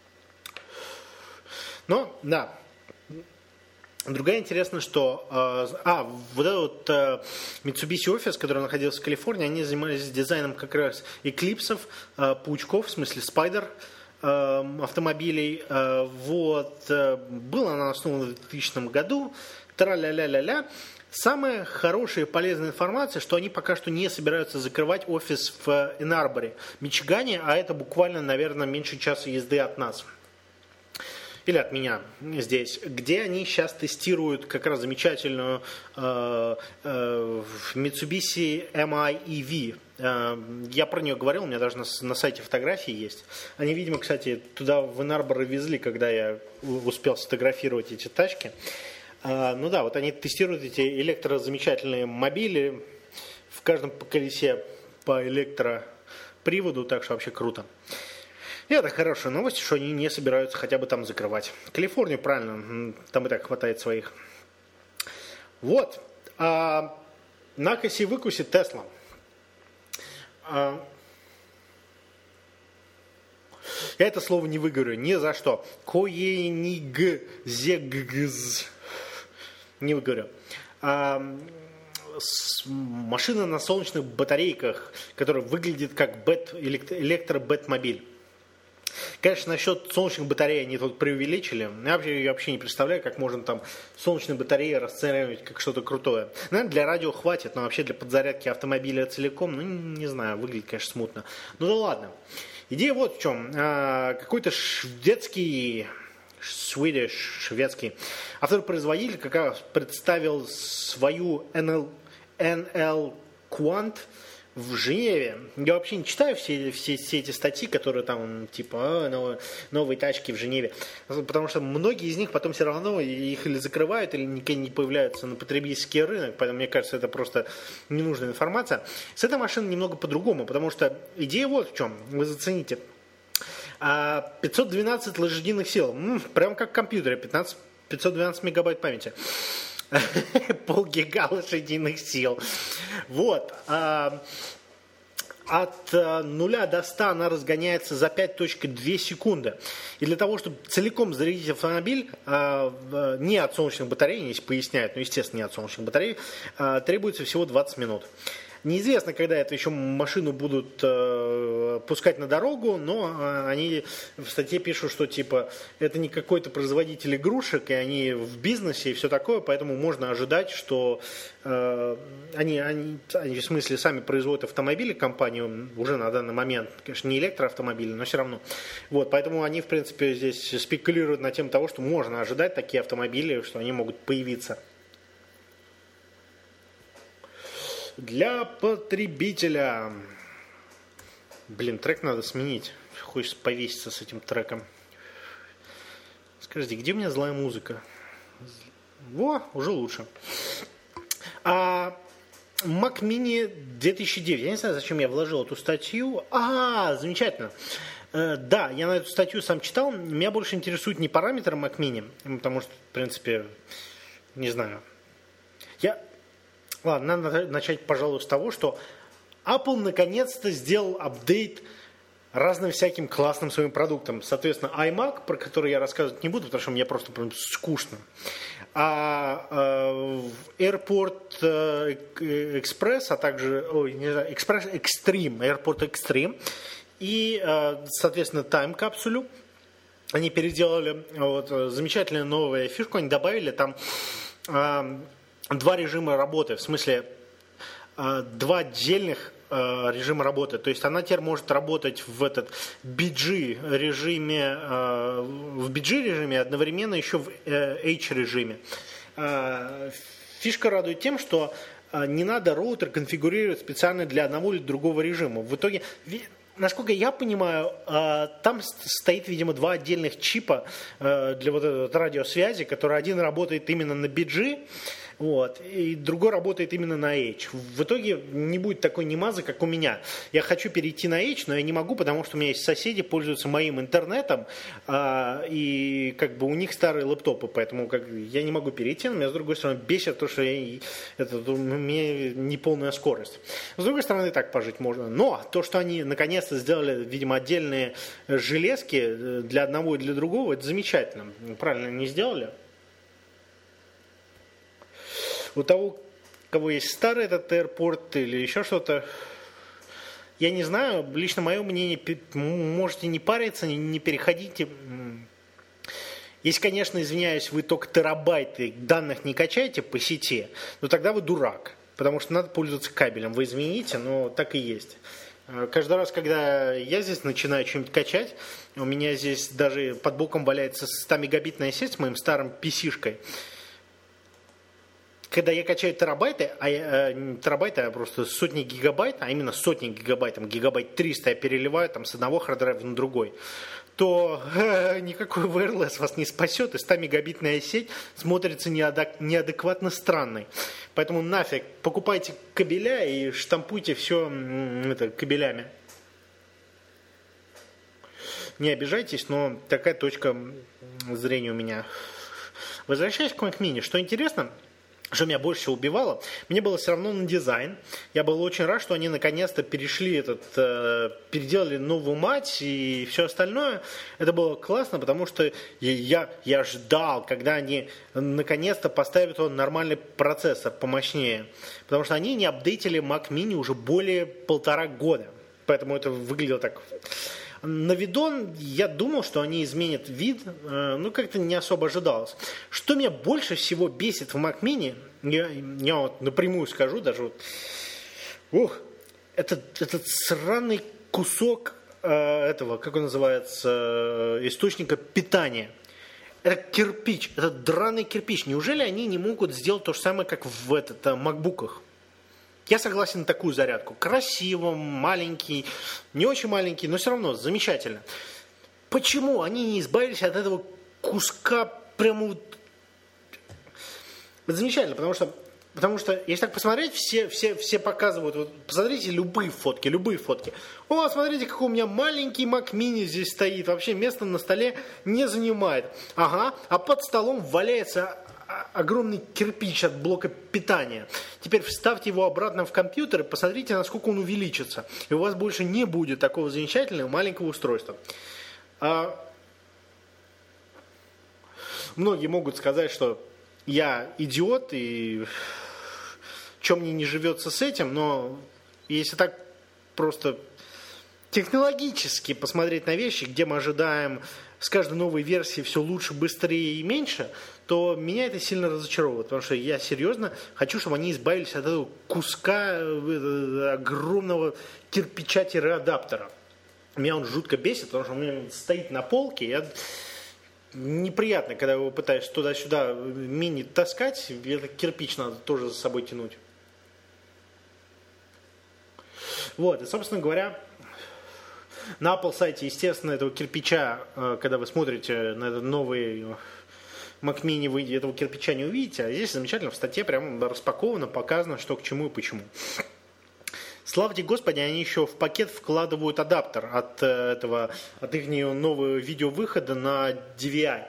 Но, да... Другая интересно, что э, а, вот этот вот э, Mitsubishi офис, который находился в Калифорнии, они занимались дизайном как раз эклипсов, э, паучков, в смысле спайдер э, автомобилей. Э, вот, э, было оно основано в двухтысячном году. Тра-ля-ля-ля-ля. Самая хорошая и полезная информация, что они пока что не собираются закрывать офис в Энн-Арборе, Мичигане, а это буквально, наверное, меньше часа езды от нас. Или от меня здесь, где они сейчас тестируют как раз замечательную э, э, Mitsubishi эм ай и ви. Э, я про нее говорил, у меня даже на, на сайте фотографии есть. Они, видимо, кстати, туда в Энн-Арбор везли, когда я успел сфотографировать эти тачки. Э, ну да, вот они тестируют эти электрозамечательные мобили. В каждом колесе по электроприводу, так что вообще круто. И это хорошая новость, что они не собираются хотя бы там закрывать. Калифорнию, правильно, там и так хватает своих. Вот. А, накоси выкуси Тесла. А, я это слово не выговорю ни за что. Коенигзегз. Не выговорю. А, машина на солнечных батарейках, которая выглядит как бэт, электро-бэтмобиль. Конечно, насчет солнечных батарей они тут преувеличили. Я вообще, я вообще не представляю, как можно там солнечные батареи расценивать как что-то крутое. Наверное, для радио хватит, но вообще для подзарядки автомобиля целиком, ну, не знаю, выглядит, конечно, смутно. Ну да ладно. Идея вот в чем. Какой-то шведский, Swedish, шведский автопроизводитель как раз представил свою эн эл, эн эл Quant в Женеве. Я вообще не читаю все, все, все эти статьи, которые там, типа, новые, новые тачки в Женеве. Потому что многие из них потом все равно их или закрывают, или никогда не появляются на потребительский рынок. Поэтому, мне кажется, это просто ненужная информация. С этой машиной немного по-другому, потому что идея вот в чем. Вы зацените. пятьсот двенадцать лошадиных сил. М-м, прям как в компьютере. пятнадцать, пятьсот двенадцать мегабайт памяти. Полгига лошадиных сил. Вот. От нуля до ста она разгоняется за пять целых две секунды. И для того, чтобы целиком зарядить автомобиль, не от солнечных батарей, не поясняют, но, естественно, не от солнечных батарей, требуется всего двадцать минут. Неизвестно, когда эту еще машину будут э, пускать на дорогу, но э, они в статье пишут, что типа это не какой-то производитель игрушек, и они в бизнесе и все такое, поэтому можно ожидать, что э, они, они, они в смысле сами производят автомобили, компанию уже на данный момент, конечно, не электроавтомобили, но все равно. Вот, поэтому они, в принципе, здесь спекулируют на тему того, что можно ожидать такие автомобили, что они могут появиться. Для потребителя. Блин, трек надо сменить. Хочется повеситься с этим треком. Скажите, где у меня злая музыка? Во, уже лучше. А Mac Mini две тысячи девять. Я не знаю, зачем я вложил эту статью. А, замечательно. Да, я на эту статью сам читал. Меня больше интересует не параметры Mac Mini, потому что, в принципе, не знаю. Я... Ладно, надо начать, пожалуй, с того, что Apple наконец-то сделал апдейт разным всяким классным своим продуктам. Соответственно, iMac, про который я рассказывать не буду, потому что мне просто прям скучно. А э, AirPort Express, а также ой, не знаю, Express Extreme, AirPort Extreme и, э, соответственно, Time Capsule. Они переделали вот, замечательную новую фишку, они добавили там... Э, Два режима работы, в смысле два отдельных режима работы. То есть она теперь может работать в этот би джи режиме, в би джи режиме, одновременно еще в H режиме. Фишка радует тем, что не надо роутер конфигурировать специально для одного или другого режима. В итоге, насколько я понимаю, там стоит, видимо, два отдельных чипа для вот этой вот радиосвязи, который один работает именно на би джи, вот, и другой работает именно на H. В итоге не будет такой немазы, как у меня. Я хочу перейти на H, но я не могу, потому что у меня есть соседи, пользуются моим интернетом, а, и как бы у них старые лэптопы, поэтому как, я не могу перейти, но меня, с другой стороны, бесит то, что я, это, у меня неполная скорость. С другой стороны, так пожить можно. Но то, что они наконец-то сделали, видимо, отдельные железки для одного и для другого, это замечательно. Правильно они сделали. У того, у кого есть старый этот AirPort или еще что-то, я не знаю, лично мое мнение, можете не париться, не переходите. Если, конечно, извиняюсь, вы только терабайты данных не качаете по сети, но тогда вы дурак, потому что надо пользоваться кабелем. Вы извините, но так и есть. Каждый раз, когда я здесь начинаю что-нибудь качать, у меня здесь даже под боком валяется ста мегабитная сеть с моим старым пи си-шкой. Когда я качаю терабайты, а я, э, терабайты, а просто сотни гигабайт, а именно сотни гигабайт, там, гигабайт триста я переливаю там, с одного харддрайва на другой, то э, никакой ви эл эс вас не спасет, и ста мегабитная сеть смотрится неадек- неадекватно странной. Поэтому нафиг, покупайте кабеля и штампуйте все это, кабелями. Не обижайтесь, но такая точка зрения у меня. Возвращаясь к Mac Mini, что интересно, что меня больше всего убивало, мне было все равно на дизайн. Я был очень рад, что они наконец-то перешли этот, э, переделали новую мать и все остальное. Это было классно, потому что я, я ждал, когда они наконец-то поставят он нормальный процессор помощнее. Потому что они не апдейтили Mac Mini уже более полтора года. Поэтому это выглядело так... На видон я думал, что они изменят вид, но как-то не особо ожидалось. Что меня больше всего бесит в Mac Mini, я, я вот напрямую скажу, даже вот, ух, этот, этот сраный кусок э, этого, как он называется, э, источника питания. Это кирпич, это драный кирпич. Неужели они не могут сделать то же самое, как в этот, э, макбуках? Я согласен на такую зарядку. Красиво, маленький, не очень маленький, но все равно замечательно. Почему они не избавились от этого куска прямо вот... Это замечательно, потому что, потому что если так посмотреть, все, все, все показывают, вот, посмотрите любые фотки, любые фотки. О, смотрите, какой у меня маленький Mac Mini здесь стоит, вообще место на столе не занимает. Ага, а под столом валяется... огромный кирпич от блока питания. Теперь вставьте его обратно в компьютер и посмотрите, насколько он увеличится. И у вас больше не будет такого замечательного маленького устройства. А... Многие могут сказать, что я идиот и чем мне не живется с этим, но если так просто технологически посмотреть на вещи, где мы ожидаем с каждой новой версией все лучше, быстрее и меньше, то меня это сильно разочаровывает, потому что я серьезно хочу, чтобы они избавились от этого куска огромного кирпича-адаптера. Меня он жутко бесит, потому что он у меня стоит на полке, я... неприятно, когда его пытаешься туда-сюда мини таскать, это кирпич надо тоже за собой тянуть. Вот, и, собственно говоря, на Apple сайте, естественно, этого кирпича, когда вы смотрите на этот новый Mac Mini, вы этого кирпича не увидите, а здесь замечательно в статье прямо распаковано, показано, что к чему и почему. Славьте Господи, они еще в пакет вкладывают адаптер от этого, от их нового видеовыхода на ди ви ай.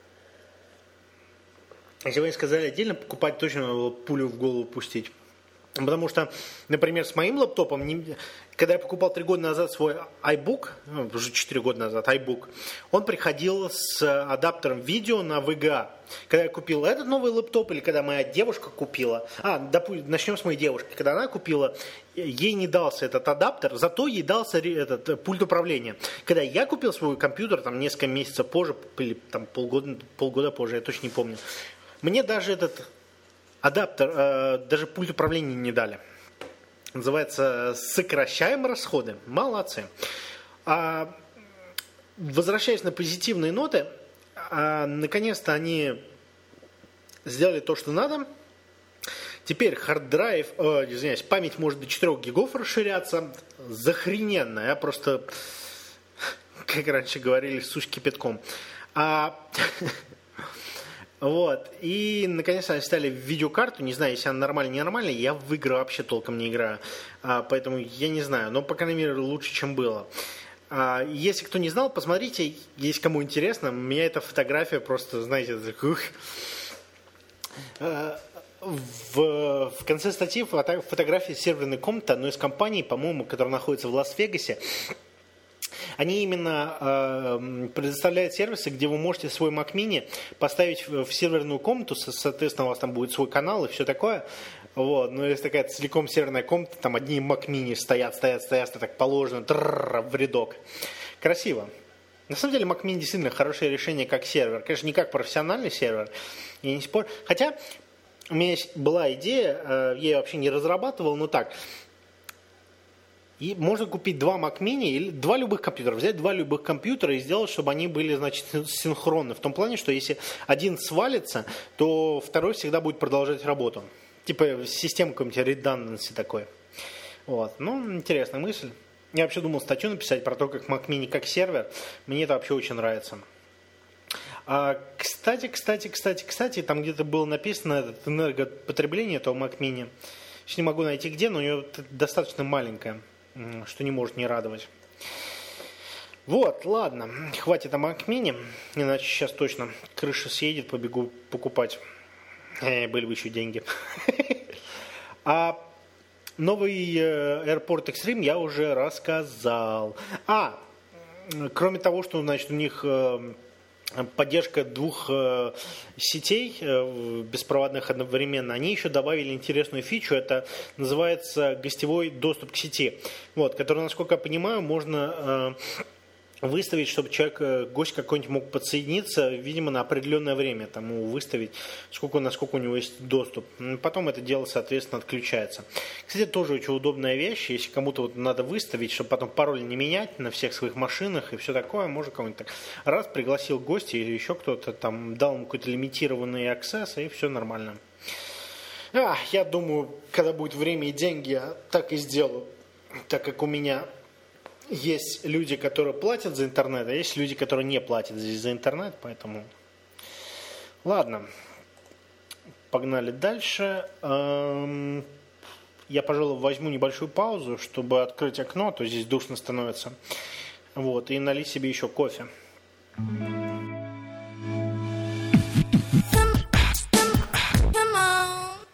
Если вы не сказали отдельно покупать, точно пулю в голову пустить. Потому что, например, с моим лаптопом, когда я покупал три года назад свой iBook, ну, уже четыре года назад iBook, он приходил с адаптером видео на ви джи эй. Когда я купил этот новый лаптоп, или когда моя девушка купила, а, допустим, начнем с моей девушки, когда она купила, ей не дался этот адаптер, зато ей дался этот пульт управления. Когда я купил свой компьютер, там несколько месяцев позже, или там полгода, полгода позже, я точно не помню, мне даже этот адаптер, э, даже пульт управления не дали. Называется «Сокращаем расходы». Молодцы. А, возвращаясь на позитивные ноты, а, наконец-то они сделали то, что надо. Теперь хард-драйв, э, извиняюсь, память может до четырех гигов расширяться. Захрененно. Я просто, как раньше говорили, сушь кипятком. А... Вот, и наконец-то они вставили видеокарту, не знаю, если она нормальная, не нормальная, я в игры вообще толком не играю, а, поэтому я не знаю, но, по крайней мере, лучше, чем было. А, если кто не знал, посмотрите, если кому интересно, у меня эта фотография просто, знаете, ух. А, в, в конце статьи фото, фотография серверной комнаты одной из компаний, по-моему, которая находится в Лас-Вегасе. Они именно э, предоставляют сервисы, где вы можете свой Mac Mini поставить в, в серверную комнату, соответственно, у вас там будет свой канал и все такое. Вот. Но если такая целиком серверная комната, там одни Mac Mini стоят, стоят, стоят, стоят, так положено, трррр, в рядок. Красиво. На самом деле Mac Mini действительно хорошее решение как сервер. Конечно, не как профессиональный сервер, я не спорю. Хотя у меня была идея, э, я ее вообще не разрабатывал, но так... И можно купить два Mac Mini или два любых компьютера, взять два любых компьютера и сделать, чтобы они были, значит, синхронны. В том плане, что если один свалится, то второй всегда будет продолжать работу. Типа система какой-нибудь redundancy такой. Вот. Ну, интересная мысль. Я вообще думал статью написать про то, как Mac Mini как сервер. Мне это вообще очень нравится. А, кстати, кстати, кстати, кстати, там где-то было написано это энергопотребление этого Mac Mini. Сейчас не могу найти где, но у него достаточно маленькое, что не может не радовать. Вот, ладно, хватит о Mac Mini, иначе сейчас точно крыша съедет, побегу покупать. Э, были бы еще деньги. А новый AirPort Extreme я уже рассказал. А, кроме того, что, значит, у них поддержка двух э, сетей э, беспроводных одновременно, они еще добавили интересную фичу, это называется гостевой доступ к сети, вот, который, насколько я понимаю, можно э, выставить, чтобы человек, гость какой-нибудь мог подсоединиться, видимо, на определенное время, тому выставить, сколько, насколько у него есть доступ. Потом это дело, соответственно, отключается. Кстати, тоже очень удобная вещь, если кому-то вот надо выставить, чтобы потом пароль не менять на всех своих машинах и все такое, можно кого-нибудь так раз пригласил гостя или еще кто-то там дал ему какой-то лимитированный аксесс, и все нормально. А, я думаю, когда будет время и деньги, я так и сделаю, так как у меня... Есть люди, которые платят за интернет, а есть люди, которые не платят здесь за интернет, поэтому... Ладно, погнали дальше. Я, пожалуй, возьму небольшую паузу, чтобы открыть окно, а то здесь душно становится. Вот, и налить себе еще кофе.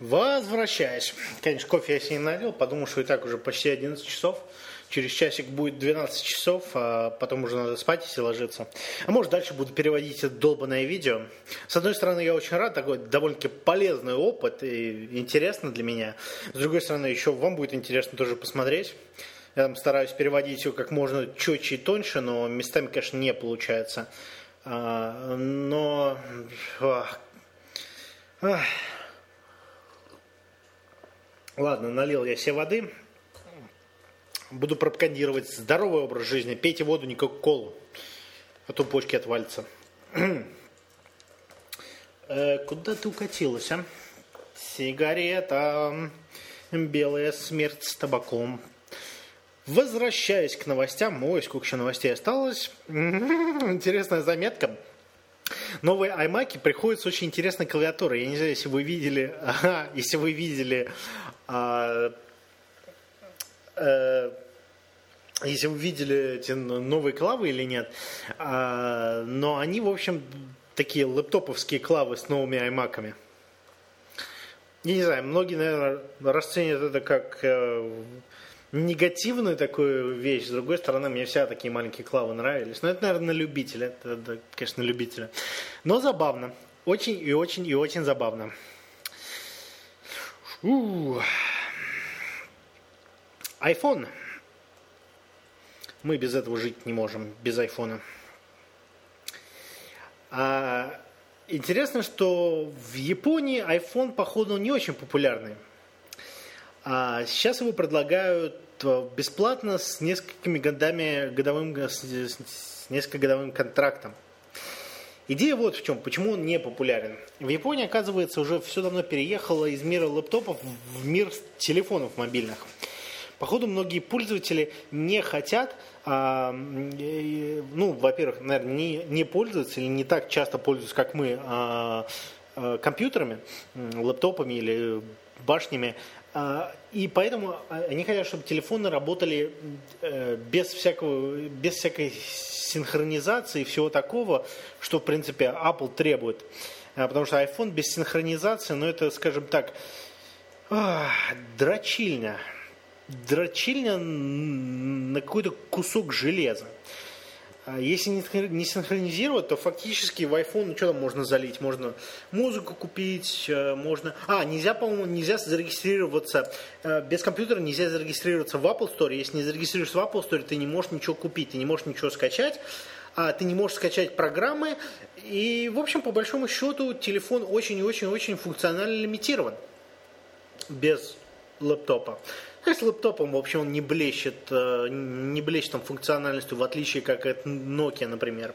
Возвращаясь. Конечно, кофе я себе не налил, подумал, что и так уже почти одиннадцать часов. Через часик будет двенадцать часов, а потом уже надо спать, если ложиться. А может, дальше буду переводить это долбанное видео. С одной стороны, я очень рад, такой довольно-таки полезный опыт и интересно для меня. С другой стороны, еще вам будет интересно тоже посмотреть. Я там стараюсь переводить его как можно четче и тоньше, но местами, конечно, не получается. А, но... Ах. Ах. Ладно, налил я себе воды. Буду пропагандировать здоровый образ жизни. Пейте воду, не кока-колу, а то почки отвалятся. э, куда ты укатилась, а? Сигарета. Белая смерть с табаком. Возвращаясь к новостям. Ой, сколько еще новостей осталось. Интересная заметка. Новые iMac приходят с очень интересной клавиатурой. Я не знаю, если вы видели... Ага, если вы видели... А, а, если вы видели эти новые клавы или нет. А, но они, в общем, такие лэптоповские клавы с новыми iMac'ами. Я не знаю, многие, наверное, расценят это как э, негативную такую вещь. С другой стороны, мне всегда такие маленькие клавы нравились. Но это, наверное, на любителя. Это, это, конечно, на любителя. Но забавно. Очень и очень и очень забавно. У-у-у. iPhone. Мы без этого жить не можем, без айфона. А, интересно, что в Японии iPhone, походу, не очень популярный. А сейчас его предлагают бесплатно с несколькими годами, годовым, с, с несколько годовым контрактом. Идея вот в чем, почему он не популярен. В Японии, оказывается, уже все давно переехало из мира лэптопов в мир телефонов мобильных. Походу, многие пользователи не хотят, а, ну, во-первых, наверное, не, не пользуются или не так часто пользуются, как мы, а, а, компьютерами, лэптопами или башнями. А, и поэтому они хотят, чтобы телефоны работали без, всякого, без всякой синхронизации и всего такого, что, в принципе, Apple требует. А, потому что iPhone без синхронизации, ну, это, скажем так, ах, дрочильня. Дрочильня на какой-то кусок железа. Если не синхронизировать, то фактически в iPhone, ну что там можно залить? Можно музыку купить, можно... А, нельзя, по-моему, нельзя зарегистрироваться, без компьютера нельзя зарегистрироваться в Apple Store. Если не зарегистрируешься в Apple Store, ты не можешь ничего купить, ты не можешь ничего скачать, ты не можешь скачать программы. И, в общем, по большому счету, телефон очень и очень-очень функционально лимитирован без лэптопа. То есть лэптопом, в общем, он не блещет, не блещет там функциональностью, в отличие как от Nokia, например.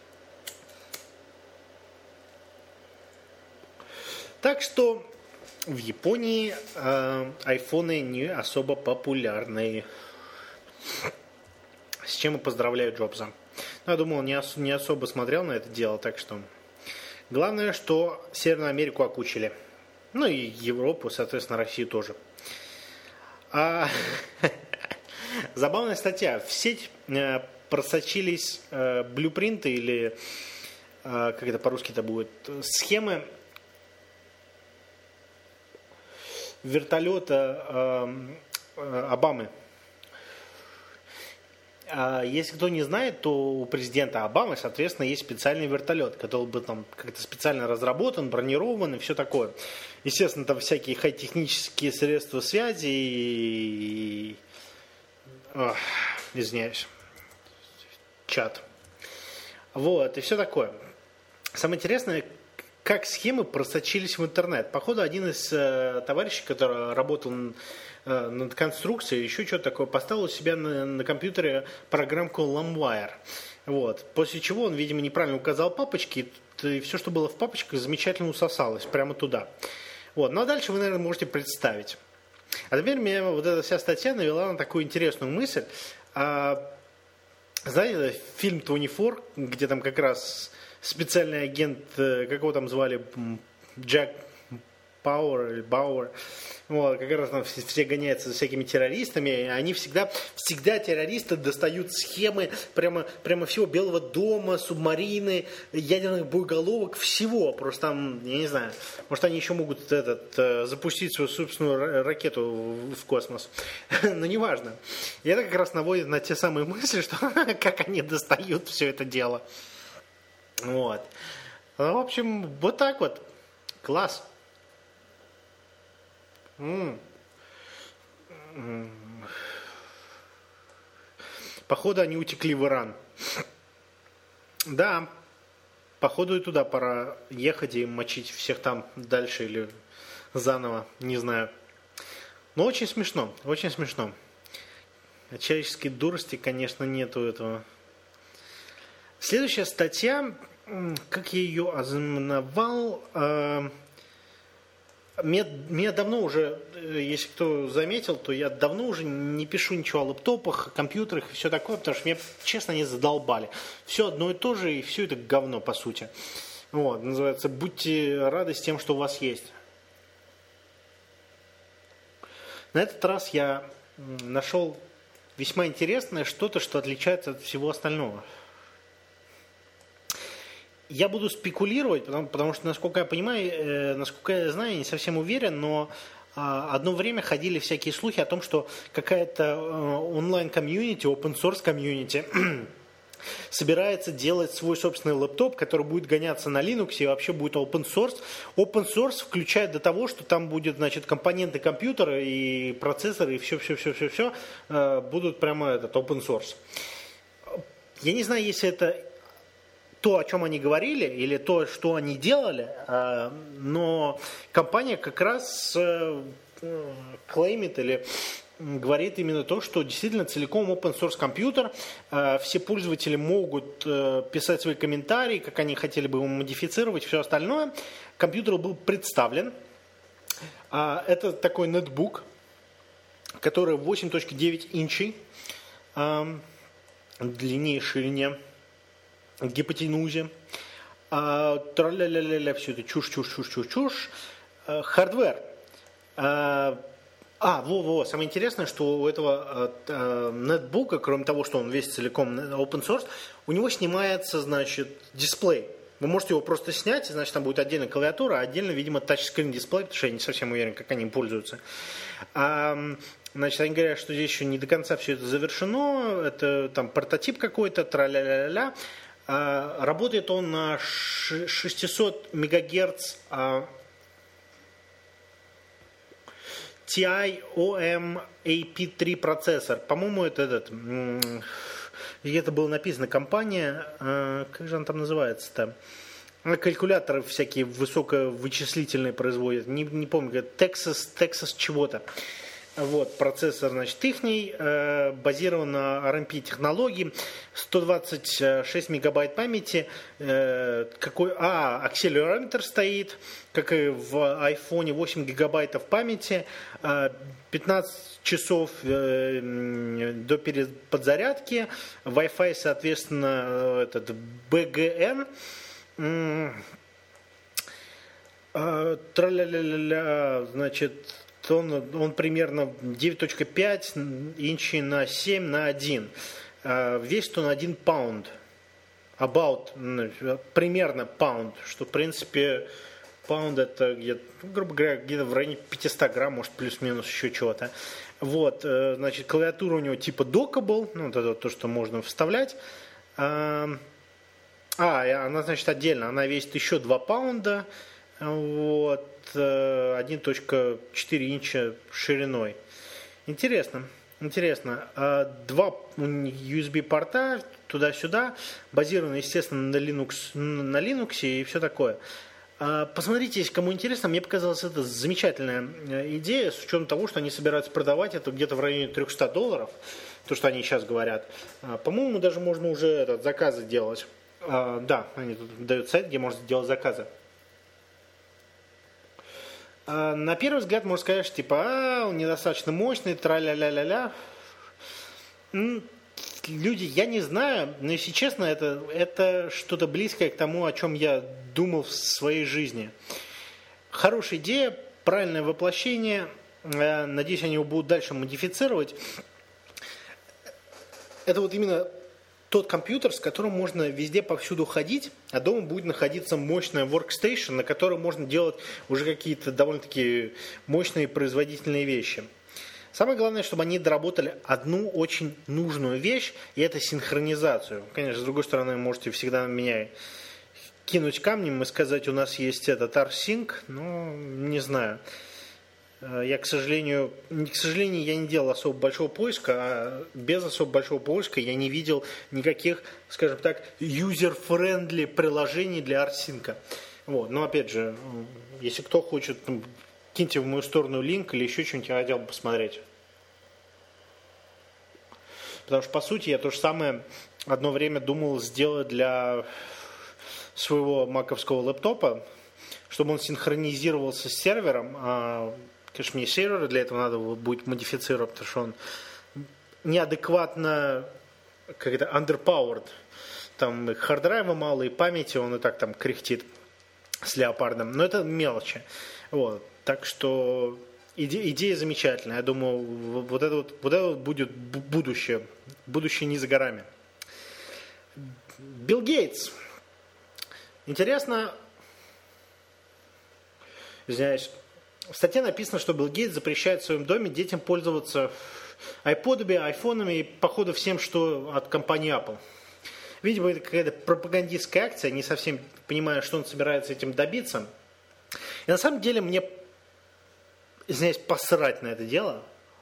Так что в Японии э, айфоны не особо популярны. С чем и поздравляю Джобса. Я думал, он не, ос- не особо смотрел на это дело, так что... Главное, что Северную Америку окучили. Ну и Европу, соответственно, Россию тоже. А, забавная статья. В сеть э, просочились э, блюпринты или, э, как это по-русски-то будет, схемы вертолета э, э, Обамы. А если кто не знает, то у президента Обамы, соответственно, есть специальный вертолет, который был там как-то специально разработан, бронирован и все такое. Естественно, там всякие хай-технические средства связи и... Ох, извиняюсь. Чат. Вот, и все такое. Самое интересное, как схемы просочились в интернет. Походу, один из э, товарищей, который работал э, над конструкцией, еще что-то такое, поставил у себя на, на компьютере программку LimeWire. Вот. После чего он, видимо, неправильно указал папочки, и все, что было в папочках, замечательно усосалось прямо туда. Вот. Ну а дальше вы, наверное, можете представить. А теперь меня вот эта вся статья навела на такую интересную мысль. А, знаете, фильм двадцать четыре, где там как раз... Специальный агент, как его там звали, Джек Power или Bauer. Вот, как раз там все, все гоняются за всякими террористами, и они всегда, всегда террористы достают схемы прямо, прямо всего Белого дома, субмарины, ядерных боеголовок, всего. Просто там, я не знаю, может они еще могут этот, запустить свою собственную ракету в космос. Но неважно. И это как раз наводит на те самые мысли, что как они достают все это дело. Вот. Ну, в общем, вот так вот. Класс. М-м. Походу, они утекли в Иран. Да, походу и туда пора ехать и мочить всех там дальше или заново, не знаю. Но очень смешно, очень смешно. Человеческой дурости, конечно, нету этого. Следующая статья, как я ее ознаменовал, э, меня, меня давно уже, если кто заметил, то я давно уже не пишу ничего о лэптопах, компьютерах и все такое, потому что меня, честно, они задолбали. Все одно и то же, и все это говно, по сути. Вот, называется «Будьте рады с тем, что у вас есть». На этот раз я нашел весьма интересное что-то, что отличается от всего остального. Я буду спекулировать, потому, потому что, насколько я понимаю, э, насколько я знаю, я не совсем уверен, но э, одно время ходили всякие слухи о том, что какая-то э, онлайн-комьюнити, open-source комьюнити собирается делать свой собственный лэптоп, который будет гоняться на Linux и вообще будет open source. Open source включает до того, что там будет, значит, компоненты компьютера и процессоры и все-все-все-все-все э, будут прямо этот open source. Я не знаю, если это то, о чем они говорили, или то, что они делали, но компания как раз клеймит или говорит именно то, что действительно целиком open source компьютер, все пользователи могут писать свои комментарии, как они хотели бы его модифицировать, все остальное. Компьютер был представлен. Это такой нетбук, который восемь целых девять инчей, длине и ширине, гипотенузе, а, тра-ля-ля-ля-ля, все это чушь-чушь-чушь-чушь-чушь, а, хардвер. А, а, во-во, самое интересное, что у этого а, нетбука, кроме того, что он весь целиком open source, у него снимается, значит, дисплей. Вы можете его просто снять, значит, там будет отдельная клавиатура, а отдельно, видимо, тачскрин дисплей, потому что я не совсем уверен, как они им пользуются. А, значит, они говорят, что здесь еще не до конца все это завершено, это там прототип какой-то, тра-ля-ля-ля-ля. А, работает он на шестьсот мегагерц а, ти ай о эм эй пи три процессор. По-моему, это этот... Где-то было написано компания, а, как же она там называется-то? Калькуляторы всякие высоковычислительные производят. Не, не помню, Texas, Texas чего-то. Вот, процессор, значит, ихний, э, базирован на ар эм пи технологии, сто двадцать шесть мегабайт памяти, э, какой, а, акселерометр стоит, как и в айфоне, восемь гигабайтов памяти, э, пятнадцать часов э, до подзарядки, Wi-Fi, соответственно, этот би джи эн, э, э, тра-ля-ля-ля-ля, значит, Он, он примерно девять целых пять инчей на семь на один. Весит он один паунд. About, примерно паунд. Что, в принципе, паунд это, где-то, грубо говоря, где-то в районе пятьсот грамм, может, плюс-минус еще чего-то. Вот, значит, клавиатура у него типа Dockable, ну, это то, что можно вставлять. А, она, значит, отдельно. Она весит еще два паунда. Вот, один целых четыре инча шириной. Интересно, интересно. Два ю эс би порта туда-сюда, базированы, естественно, на Linux, на Linux и все такое. Посмотрите, если кому интересно, мне показалась это замечательная идея, с учетом того, что они собираются продавать это где-то в районе триста долларов, то, что они сейчас говорят. По-моему, даже можно уже этот, заказы делать. Да, они тут дают сайт, где можно сделать заказы. На первый взгляд можно сказать, что типа, а, он недостаточно мощный, тра-ля-ля-ля-ля. Люди, я не знаю, но если честно, это, это что-то близкое к тому, о чем я думал в своей жизни. Хорошая идея, правильное воплощение. Надеюсь, они его будут дальше модифицировать. Это вот именно тот компьютер, с которым можно везде повсюду ходить, а дома будет находиться мощная workstation, на которой можно делать уже какие-то довольно-таки мощные производительные вещи. Самое главное, чтобы они доработали одну очень нужную вещь, и это синхронизацию. Конечно, с другой стороны, можете всегда меня кинуть камнем и сказать, у нас есть этот rsync, но не знаю. Я, к сожалению, к сожалению, я не делал особо большого поиска, а без особо большого поиска я не видел никаких, скажем так, user-friendly приложений для rsync. Вот. Но опять же, если кто хочет, киньте в мою сторону линк или еще что-нибудь, я хотел бы посмотреть. Потому что, по сути, я то же самое одно время думал сделать для своего маковского лэптопа, чтобы он синхронизировался с сервером. А, конечно, мне сервер для этого надо будет модифицировать, потому что он неадекватно, как это, underpowered. Там харддрайва мало, и памяти он и так там кряхтит с леопардом. Но это мелочи. Вот. Так что идея, идея замечательная. Я думаю, вот это вот, вот это вот будет будущее. Будущее не за горами. Билл Гейтс. Интересно, извиняюсь, в статье написано, что Билл Гейтс запрещает в своем доме детям пользоваться айподами, айфонами и, походу, всем, что от компании Apple. Видимо, это какая-то пропагандистская акция, не совсем понимаю, что он собирается этим добиться. И на самом деле мне, извиняюсь, посрать на это дело.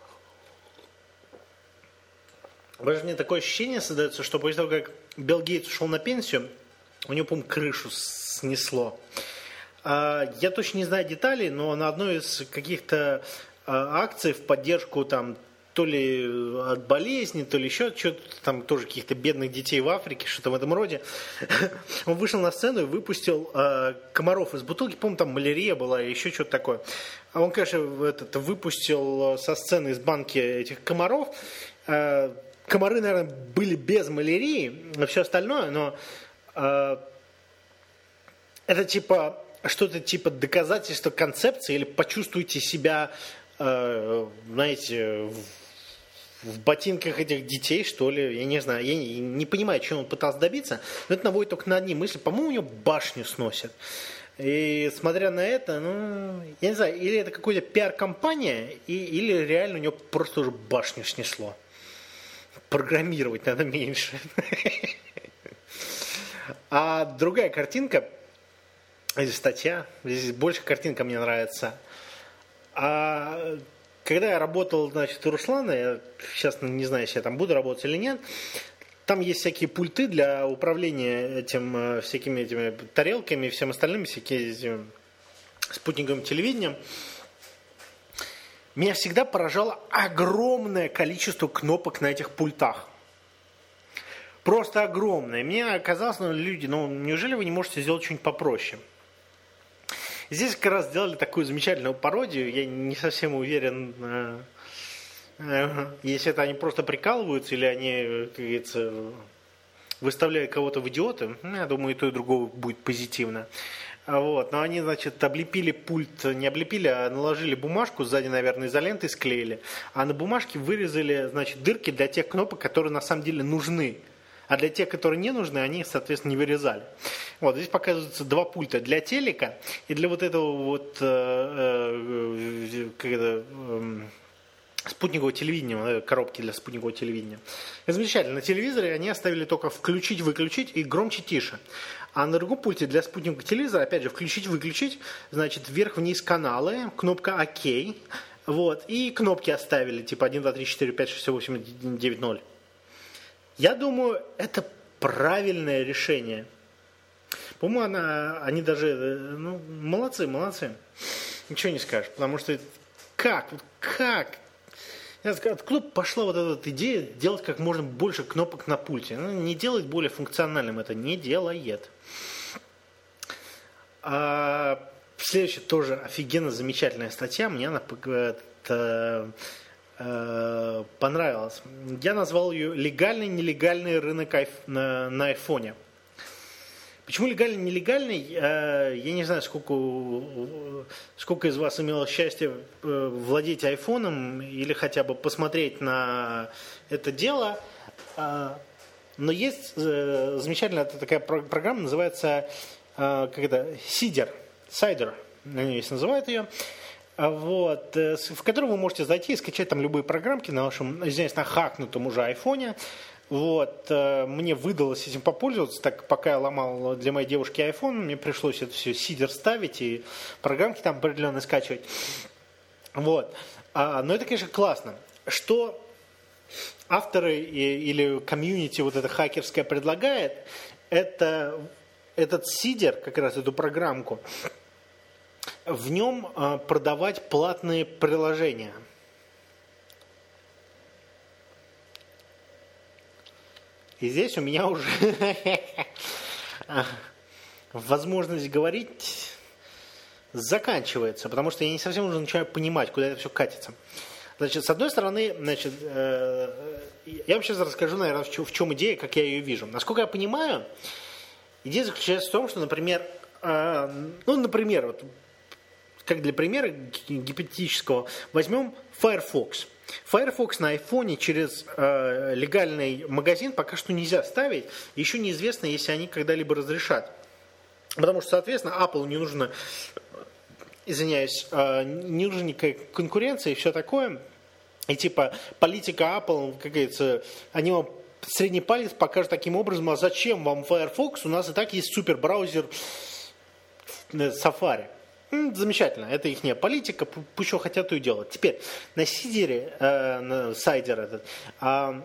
Даже мне такое ощущение создается, что после того, как Билл Гейтс ушел на пенсию, у него, по-моему, крышу снесло. Я точно не знаю деталей, но на одной из каких-то акций в поддержку там то ли от болезни, то ли еще что-то, там тоже каких-то бедных детей в Африке, что-то в этом роде, он вышел на сцену и выпустил комаров из бутылки, по-моему, там малярия была и еще что-то такое. Он, конечно, этот, выпустил со сцены из банки этих комаров. Комары, наверное, были без малярии, а все остальное, но это типа что-то типа доказательства концепции или почувствуйте себя, э, знаете, в, в ботинках этих детей, что ли. Я не знаю, я не, не понимаю, чего он пытался добиться, но это наводит только на одни мысли. По-моему, у него башню сносят. И смотря на это, ну, я не знаю, или это какая-то пиар-компания, и, или реально у него просто уже башню снесло. Программировать надо меньше. А другая картинка, здесь статья, здесь больше картинка мне нравится. А когда я работал, значит, у Руслана, я сейчас не знаю, если я там буду работать или нет, там есть всякие пульты для управления этим, всякими этими тарелками и всем остальным, всякие этим спутниковым телевидением. Меня всегда поражало огромное количество кнопок на этих пультах. Просто огромное. Мне казалось, ну, люди, ну, неужели вы не можете сделать что-нибудь попроще? Здесь как раз сделали такую замечательную пародию. Я не совсем уверен, э, э, если это они просто прикалываются или они, как говорится, выставляют кого-то в идиоты. Я думаю, и то, и другого будет позитивно. Вот. Но они, значит, облепили пульт, не облепили, а наложили бумажку, сзади, наверное, изолентой склеили, а на бумажке вырезали, значит, дырки для тех кнопок, которые на самом деле нужны. А для тех, которые не нужны, они, соответственно, не вырезали. Вот здесь показываются два пульта для телека и для вот этого вот э, э, как это, э, спутникового телевидения, коробки для спутникового телевидения. Это замечательно. На телевизоре они оставили только включить-выключить и громче-тише. А на другом пульте для спутникового телевизора, опять же, включить-выключить, значит, вверх-вниз каналы, кнопка ОК, вот, и кнопки оставили, типа один, два, три, четыре, пять, шесть, семь, восемь, девять, ноль. Я думаю, это правильное решение. По-моему, она, они даже, ну, молодцы, молодцы. Ничего не скажешь, потому что как, как? Откуда пошла вот эта вот идея делать как можно больше кнопок на пульте? Ну, не делать более функциональным, это не делает. А следующая тоже офигенно замечательная статья, мне она это, э, понравилась. Я назвал ее «Легальный, нелегальный рынок на, на айфоне». Почему легальный, нелегальный? Я не знаю, сколько, сколько из вас имело счастье владеть айфоном или хотя бы посмотреть на это дело. Но есть замечательная такая программа, называется как это, Cider, Cider, если называют ее. Вот, в которую вы можете зайти и скачать там любые программки на вашем, извиняюсь, на хакнутом уже айфоне. Вот, мне выдалось этим попользоваться, так пока я ломал для моей девушки iPhone, мне пришлось это все сидер ставить и программки там определенно скачивать. Вот, а, но это, конечно, классно. Что авторы или комьюнити вот это хакерское предлагает, это этот сидер, как раз эту программку, в нем продавать платные приложения. И здесь у меня уже возможность говорить заканчивается, потому что я не совсем уже начинаю понимать, куда это все катится. Значит, с одной стороны, значит, я вам сейчас расскажу, наверное, в чем идея, как я ее вижу. Насколько я понимаю, идея заключается в том, что, например, ну, например, вот, как для примера гипотетического, возьмем Firefox. Firefox на айфоне через э, легальный магазин пока что нельзя ставить. Еще неизвестно, если они когда-либо разрешат. Потому что, соответственно, Apple не нужно, извиняюсь, э, не нужна никакая конкуренция и все такое. И типа политика Apple, как говорится, они вам средний палец покажут таким образом, а зачем вам Firefox? У нас и так есть супербраузер Safari. Замечательно, это их политика, пусть что хотят, то и делать. Теперь на сидере, э, на сайдер этот, э,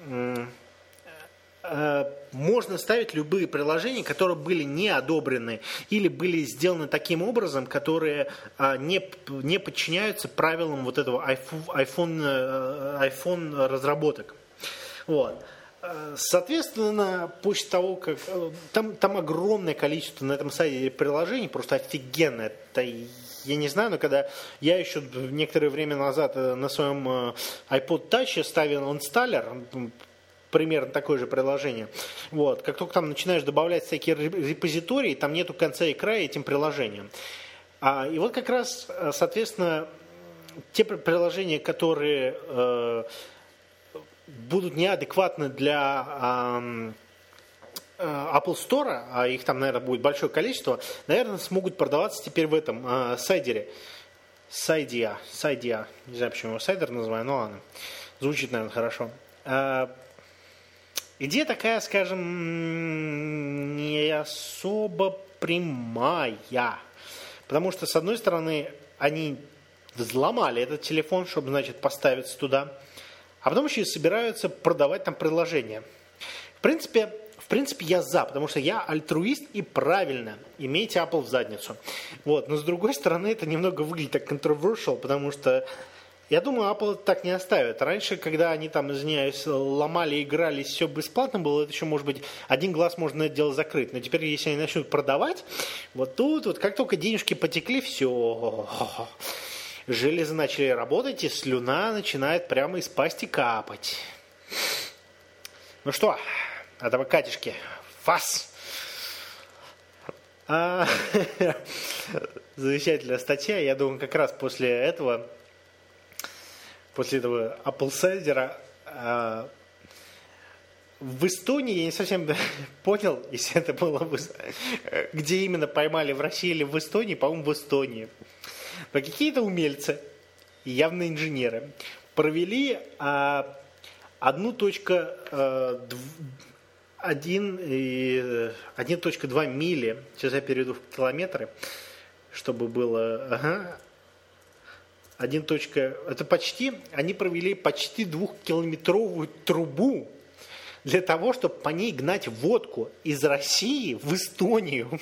э, можно ставить любые приложения, которые были не одобрены или были сделаны таким образом, которые э, не, не подчиняются правилам вот этого iPhone, э, iPhone разработок. Вот. Соответственно, после того, как... Там, там огромное количество на этом сайте приложений, просто офигенно. Это, я не знаю, но когда я еще некоторое время назад на своем iPod Touch ставил инсталлер, примерно такое же приложение, вот, как только там начинаешь добавлять всякие репозитории, там нету конца и края этим приложениям. А, и вот как раз, соответственно, те приложения, которые... будут неадекватны для э, Apple Store, а их там, наверное, будет большое количество, наверное, смогут продаваться теперь в этом э, сайдере. Сайдия, сайдия, не знаю, почему его сайдер называю, но ладно, звучит, наверное, хорошо. Э, идея такая, скажем, не особо прямая, потому что, с одной стороны, они взломали этот телефон, чтобы, значит, поставиться туда, а потом еще и собираются продавать там приложения. В принципе, в принципе, я за, потому что я альтруист и правильно, имейте Apple в задницу. Вот. Но с другой стороны, это немного выглядит так controversial, потому что я думаю, Apple это так не оставит. Раньше, когда они там, извиняюсь, ломали, играли, все бесплатно было, это еще, может быть, один глаз можно это дело закрыть. Но теперь, если они начнут продавать, вот тут, вот как только денежки потекли, все... Железы начали работать, и слюна начинает прямо из пасти капать. Ну что, этого катишки, фас! А, замечательная статья. Я думаю, как раз после этого, после этого Apple Сайдера, а, в Эстонии, я не совсем понял, если это было в... где именно поймали, в России или в Эстонии, по-моему, в Эстонии. Но какие-то умельцы, явно инженеры, провели а, одна точка два мили, сейчас я перейду в километры, чтобы было, ага, один. Это почти, они провели почти двухкилометровую трубу для того, чтобы по ней гнать водку из России в Эстонию.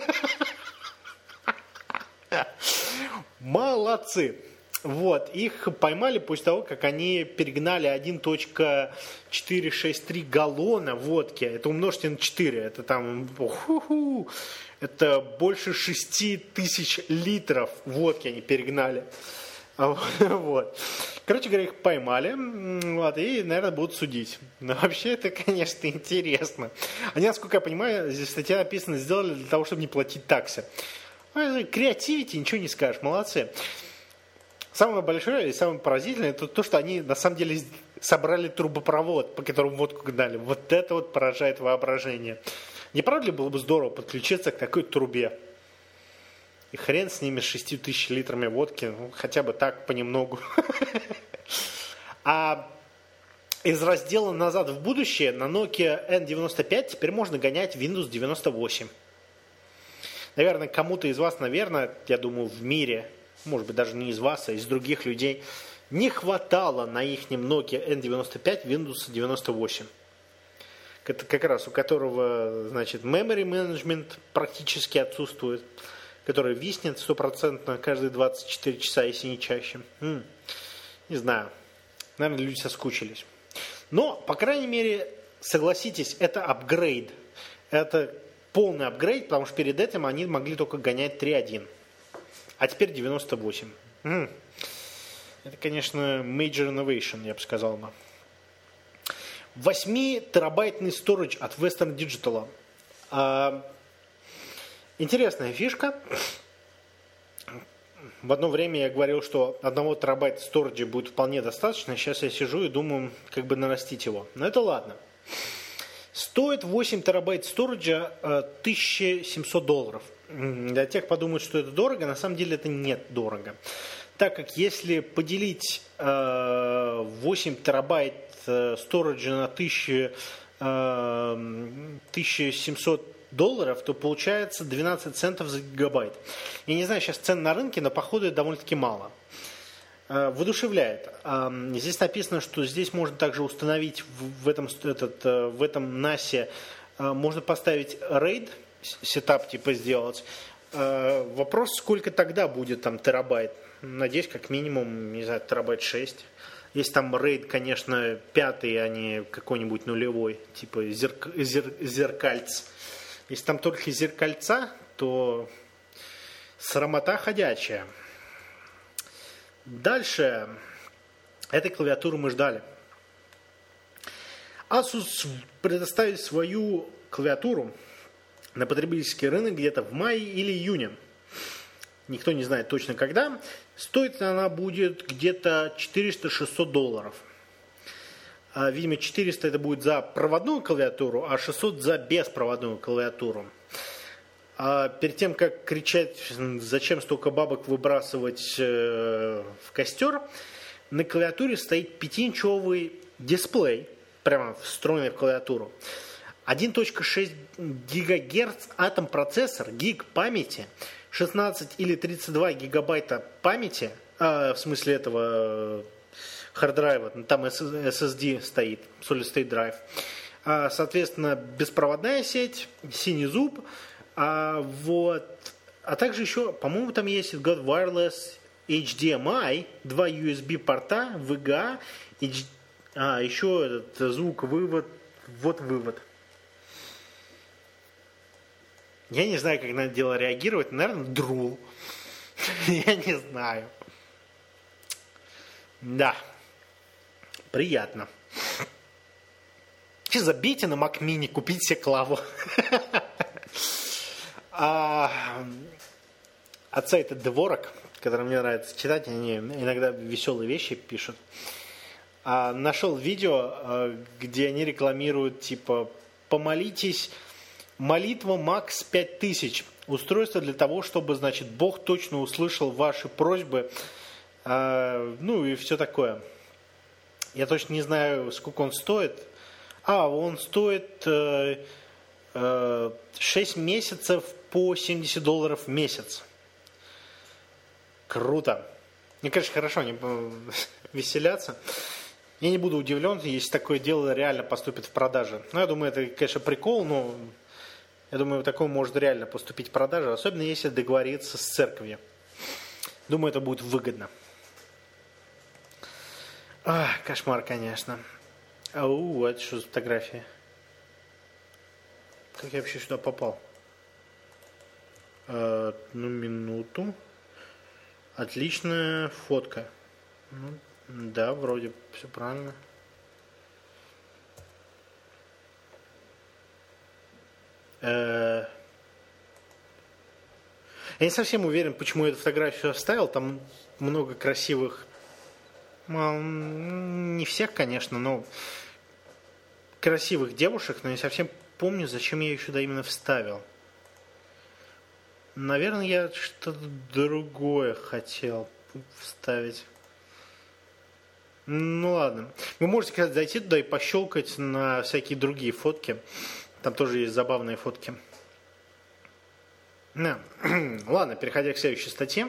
Молодцы! Вот, их поймали после того, как они перегнали один целых четыреста шестьдесят три галлона водки. Это умножьте на четыре, это там, уху, это больше шести тысяч литров водки они перегнали. А Вот. Короче говоря, их поймали, вот, и, наверное, будут судить. Но вообще это, конечно, интересно. Они, насколько я понимаю, здесь статья написана, сделали для того, чтобы не платить таксы. Креативити, ничего не скажешь, молодцы. Самое большое и самое поразительное, это то, что они на самом деле собрали трубопровод, по которому водку гнали. Вот это вот поражает воображение. Не правда ли было бы здорово подключиться к такой трубе? И хрен с ними, с шестью тысяч литрами водки, ну, хотя бы так, понемногу. А из раздела «Назад в будущее» на Nokia эн девяносто пять теперь можно гонять Windows девяносто восемь. Наверное, кому-то из вас, наверное, я думаю, в мире, может быть, даже не из вас, а из других людей, не хватало на их Nokia эн девяносто пять Windows девяносто восемь. Это как раз у которого, значит, memory management практически отсутствует, который виснет стопроцентно каждые двадцать четыре часа, если не чаще. М-м, не знаю. Наверное, люди соскучились. Но, по крайней мере, согласитесь, это апгрейд. Это полный апгрейд, потому что перед этим они могли только гонять три один. А теперь девяносто восемь. М-м. Это, конечно, major innovation, я бы сказал бы. восьмитерабайтный storage от Western Digital. А, интересная фишка. В одно время я говорил, что одного терабайта сториджа будет вполне достаточно. Сейчас я сижу и думаю, как бы нарастить его. Но это ладно. Стоит восемь терабайт сториджа тысяча семьсот долларов. Для тех, кто подумает, что это дорого, на самом деле это нет дорого. Так как если поделить восемь терабайт сториджа на тысяча семьсот долларов, то получается двенадцать центов за гигабайт. Я не знаю сейчас цен на рынке, но походу это довольно-таки мало. Воодушевляет. Здесь написано, что здесь можно также установить в этом, этот, в этом насе, можно поставить RAID, сетап типа сделать. Вопрос, сколько тогда будет там терабайт. Надеюсь, как минимум, не знаю, терабайт шесть. Если там RAID, конечно, пятый, а не какой-нибудь нулевой, типа зерк, зер, зеркальц. Если там только зеркальца, то срамота ходячая. Дальше. Этой клавиатуру мы ждали. Asus предоставит свою клавиатуру на потребительский рынок где-то в мае или июне. Никто не знает точно когда. Стоить она будет где-то четыреста-шестьсот долларов. Видимо, четыреста это будет за проводную клавиатуру, а шестьсот за беспроводную клавиатуру. А перед тем, как кричать, зачем столько бабок выбрасывать в костер, на клавиатуре стоит пятиинчовый дисплей, прямо встроенный в клавиатуру. один целых шесть гигагерц атом процессор, гиг памяти, шестнадцать или тридцать два гигабайта памяти, а, в смысле этого харддрайва, там эс эс ди стоит, Solid State Drive. А, соответственно, беспроводная сеть, синий зуб, а, вот. А также еще, по-моему, там есть Wireless эйч ди эм ай, два ю эс би порта, ви джи а, H... а еще этот звук-вывод, вот-вывод. Я не знаю, как на это дело реагировать. Наверное, друл. Я не знаю. Да. Приятно. Забейте на Mac Mini, купите себе клаву. а, от сайта Dvorak, который мне нравится читать, они иногда веселые вещи пишут. А, нашел видео, где они рекламируют, типа, помолитесь, молитва Макс пять тысяч. Устройство для того, чтобы, значит, Бог точно услышал ваши просьбы. А, ну и все такое. Я точно не знаю, сколько он стоит. А, он стоит э, э, шесть месяцев по семьдесят долларов в месяц. Круто. Мне, конечно, хорошо, они веселятся. Я не буду удивлен, если такое дело реально поступит в продаже. Ну, я думаю, это, конечно, прикол, но я думаю, такое может реально поступить в продаже, особенно если договориться с церковью. Думаю, это будет выгодно. Ах, кошмар, конечно. Ау, это что за фотография? Как я вообще сюда попал? А, ну, минуту. Отличная фотка. Ну, да, вроде все правильно. Я не совсем уверен, почему я эту фотографию оставил. Там много красивых, не всех, конечно, но красивых девушек, но не совсем помню, зачем я ее сюда именно вставил. Наверное, я что-то другое хотел вставить. Ну ладно. Вы можете, кстати, зайти туда и пощелкать на всякие другие фотки. Там тоже есть забавные фотки. Да. Ладно, переходя к следующей статье.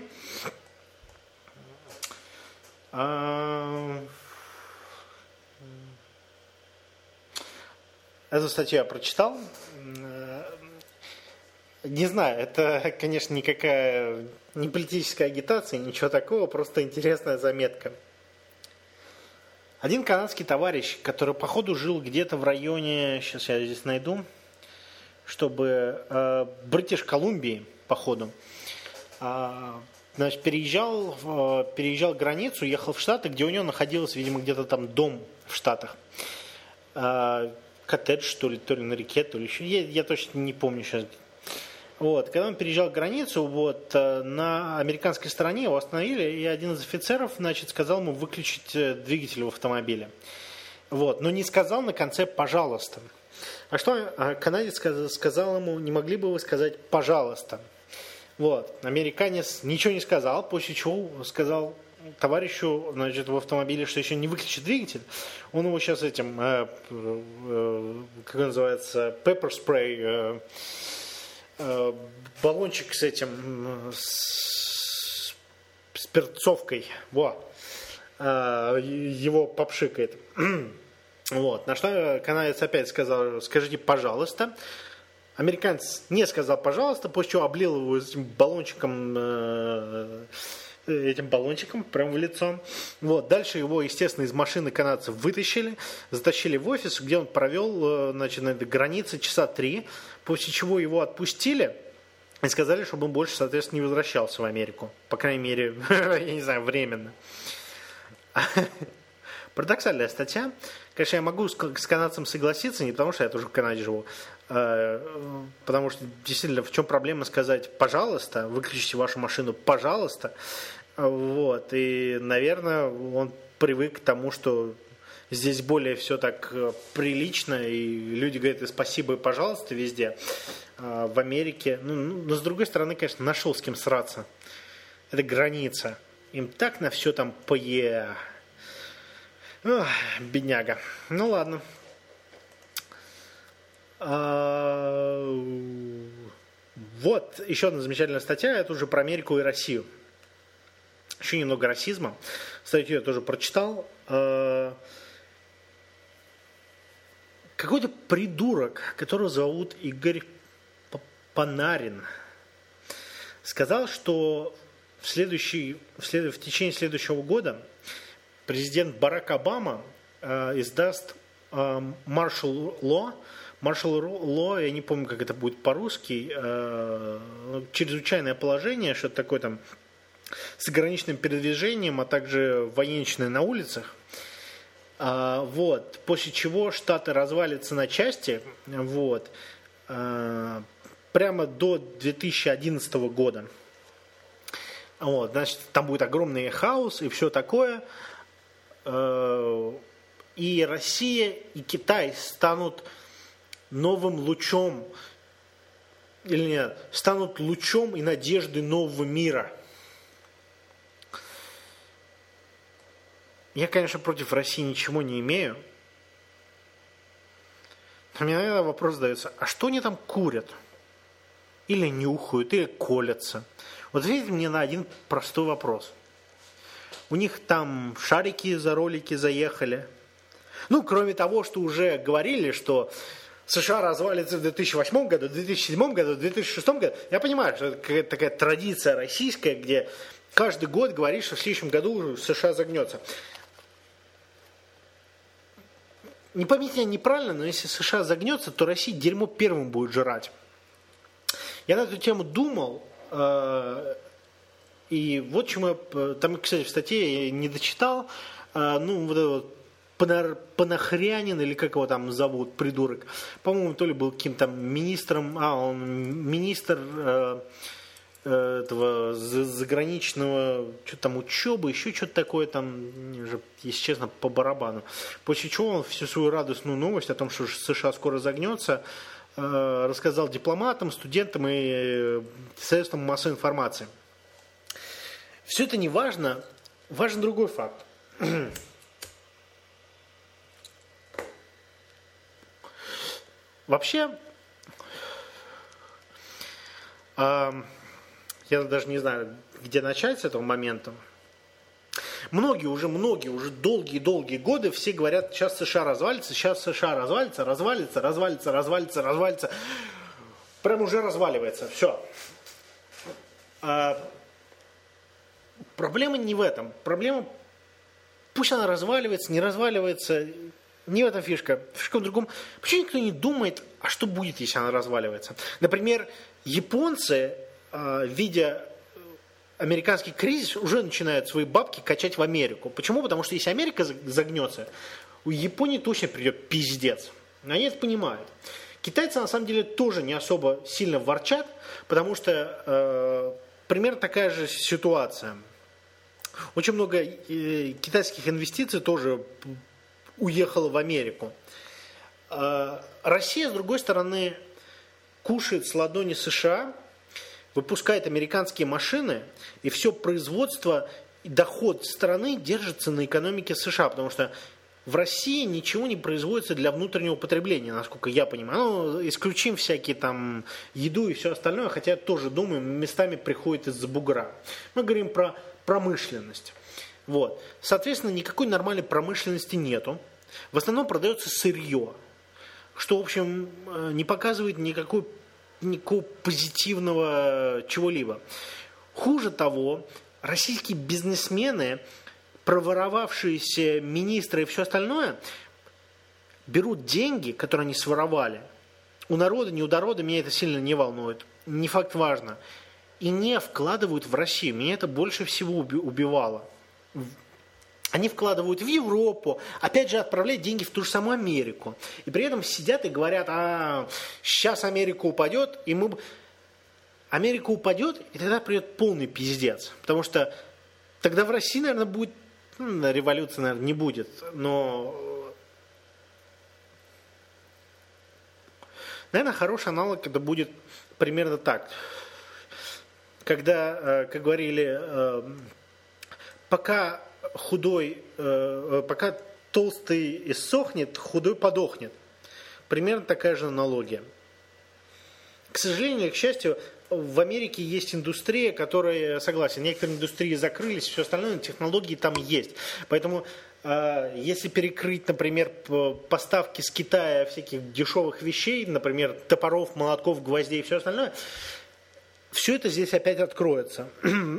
Эту статью я прочитал. Не знаю, это, конечно, никакая не политическая агитация, ничего такого, просто интересная заметка. Один канадский товарищ, который, походу, жил где-то в районе, сейчас я здесь найду, чтобы э, Бритиш-Колумбии, походу, э, значит, переезжал, э, переезжал границу, ехал в Штаты, где у него находился, видимо, где-то там дом в Штатах. Э, коттедж, что ли, то ли на реке, то ли еще. Я, я точно не помню сейчас. Вот. Когда он переезжал границу, вот, на американской стороне его остановили, и один из офицеров, значит, сказал ему выключить двигатель в автомобиле. Вот. Но не сказал на конце «пожалуйста». А что канадец сказал ему: не могли бы вы сказать «пожалуйста»? Вот. Американец ничего не сказал, после чего сказал товарищу, значит, в автомобиле, что еще не выключит двигатель. Он его сейчас этим, э, э, как называется, pepper spray, э, э, баллончик с этим, с, с перцовкой, во, э, его попшикает. Вот. На что канадец опять сказал: скажите «пожалуйста». Американец не сказал «пожалуйста», после чего облил его этим баллончиком, э, этим баллончиком прямо в лицо. Вот. Дальше его, естественно, из машины канадцев вытащили, затащили в офис, где он провел, значит, на этой границе часа три, после чего его отпустили и сказали, чтобы он больше, соответственно, не возвращался в Америку. По крайней мере, я не знаю, временно. Парадоксальная статья. Конечно, я могу с канадцем согласиться, не потому что я тоже в Канаде живу, потому что действительно в чем проблема сказать «пожалуйста», выключите вашу машину «пожалуйста». Вот. И, наверное, он привык к тому, что здесь более все так прилично, и люди говорят и спасибо, и пожалуйста везде. В Америке, ну, но с другой стороны, конечно, нашел с кем сраться. Это граница. Им так на все там пое. Ох, бедняга. Ну ладно. А, вот еще одна замечательная статья. Это уже про Америку и Россию. Еще немного расизма. Статью я тоже прочитал. А, какой-то придурок, которого зовут Игорь Панарин, сказал, что в, следующий, в, след, в течение следующего года президент Барак Обама э, издаст маршал ло. Маршал ло, я не помню, как это будет по-русски, э, чрезвычайное положение, что-то такое там с ограниченным передвижением, а также военщины на улицах. А, вот, после чего Штаты развалятся на части, вот, а, прямо до две тысячи одиннадцатого года. Вот, значит, там будет огромный хаос и все такое. И Россия, и Китай станут новым лучом, или нет, станут лучом и надеждой нового мира. Я, конечно, против России ничего не имею. Но мне иногда вопрос задается: а что они там курят? Или нюхают, или колятся? Вот ответьте мне на один простой вопрос. У них там шарики за ролики заехали. Ну, кроме того, что уже говорили, что США развалится в две тысячи восьмом году, в две тысячи седьмом году, в две тысячи шестом году. Я понимаю, что это какая-то такая традиция российская, где каждый год говорит, что в следующем году США загнется. Не поймите меня неправильно, но если США загнется, то Россия дерьмо первым будет жрать. Я на эту тему думал, И вот чему я, там, кстати, в статье я не дочитал, ну, вот это вот Панахрянин, или как его там зовут, придурок, по-моему, то ли был каким-то министром, а, он министр э, э, этого заграничного, что-то там, учебы, еще что-то такое там, если честно, по барабану. После чего он всю свою радостную новость о том, что США скоро загнется, э, рассказал дипломатам, студентам и средствам массовой информации. Все это не важно, важен другой факт. Вообще, э, я даже не знаю, где начать с этого момента. Многие уже, многие, уже долгие-долгие годы все говорят, сейчас США развалится, сейчас США развалится, развалится, развалится, развалится, развалится. Прям уже разваливается, все. А, проблема не в этом. Проблема, пусть она разваливается, не разваливается, не в этом фишка. Фишка в другом. Почему никто не думает, а что будет, если она разваливается? Например, японцы, видя американский кризис, уже начинают свои бабки качать в Америку. Почему? Потому что если Америка загнется, у Японии точно придет пиздец. Они это понимают. Китайцы на самом деле тоже не особо сильно ворчат, потому что э, примерно такая же ситуация. Очень много э, китайских инвестиций тоже уехало в Америку. Э, Россия, с другой стороны, кушает с ладони США, выпускает американские машины, и все производство и доход страны держится на экономике США, потому что в России ничего не производится для внутреннего потребления, насколько я понимаю. Ну, исключим всякие там еду и все остальное, хотя я тоже думаю, местами приходит из-за бугра. Мы говорим про промышленность. Вот. Соответственно, никакой нормальной промышленности нету. В основном продается сырье, что, в общем, не показывает никакой, никакого позитивного чего-либо. Хуже того, российские бизнесмены, проворовавшиеся министры и все остальное, берут деньги, которые они своровали. У народа, не у народа, меня это сильно не волнует. Не факт важно. И не вкладывают в Россию. Меня это больше всего убивало. Они вкладывают в Европу, опять же отправляют деньги в ту же самую Америку. И при этом сидят и говорят, а сейчас Америка упадет, и мы... Америка упадет, и тогда придет полный пиздец. Потому что тогда в России, наверное, будет... Ну, революции, наверное, не будет, но... Наверное, хороший аналог это будет примерно так. Когда, как говорили, пока худой, пока толстый иссохнет, худой подохнет. Примерно такая же аналогия. К сожалению, к счастью, в Америке есть индустрия, которая, согласен, некоторые индустрии закрылись, все остальное, технологии там есть. Поэтому, если перекрыть, например, поставки с Китая всяких дешевых вещей, например, топоров, молотков, гвоздей и все остальное, все это здесь опять откроется.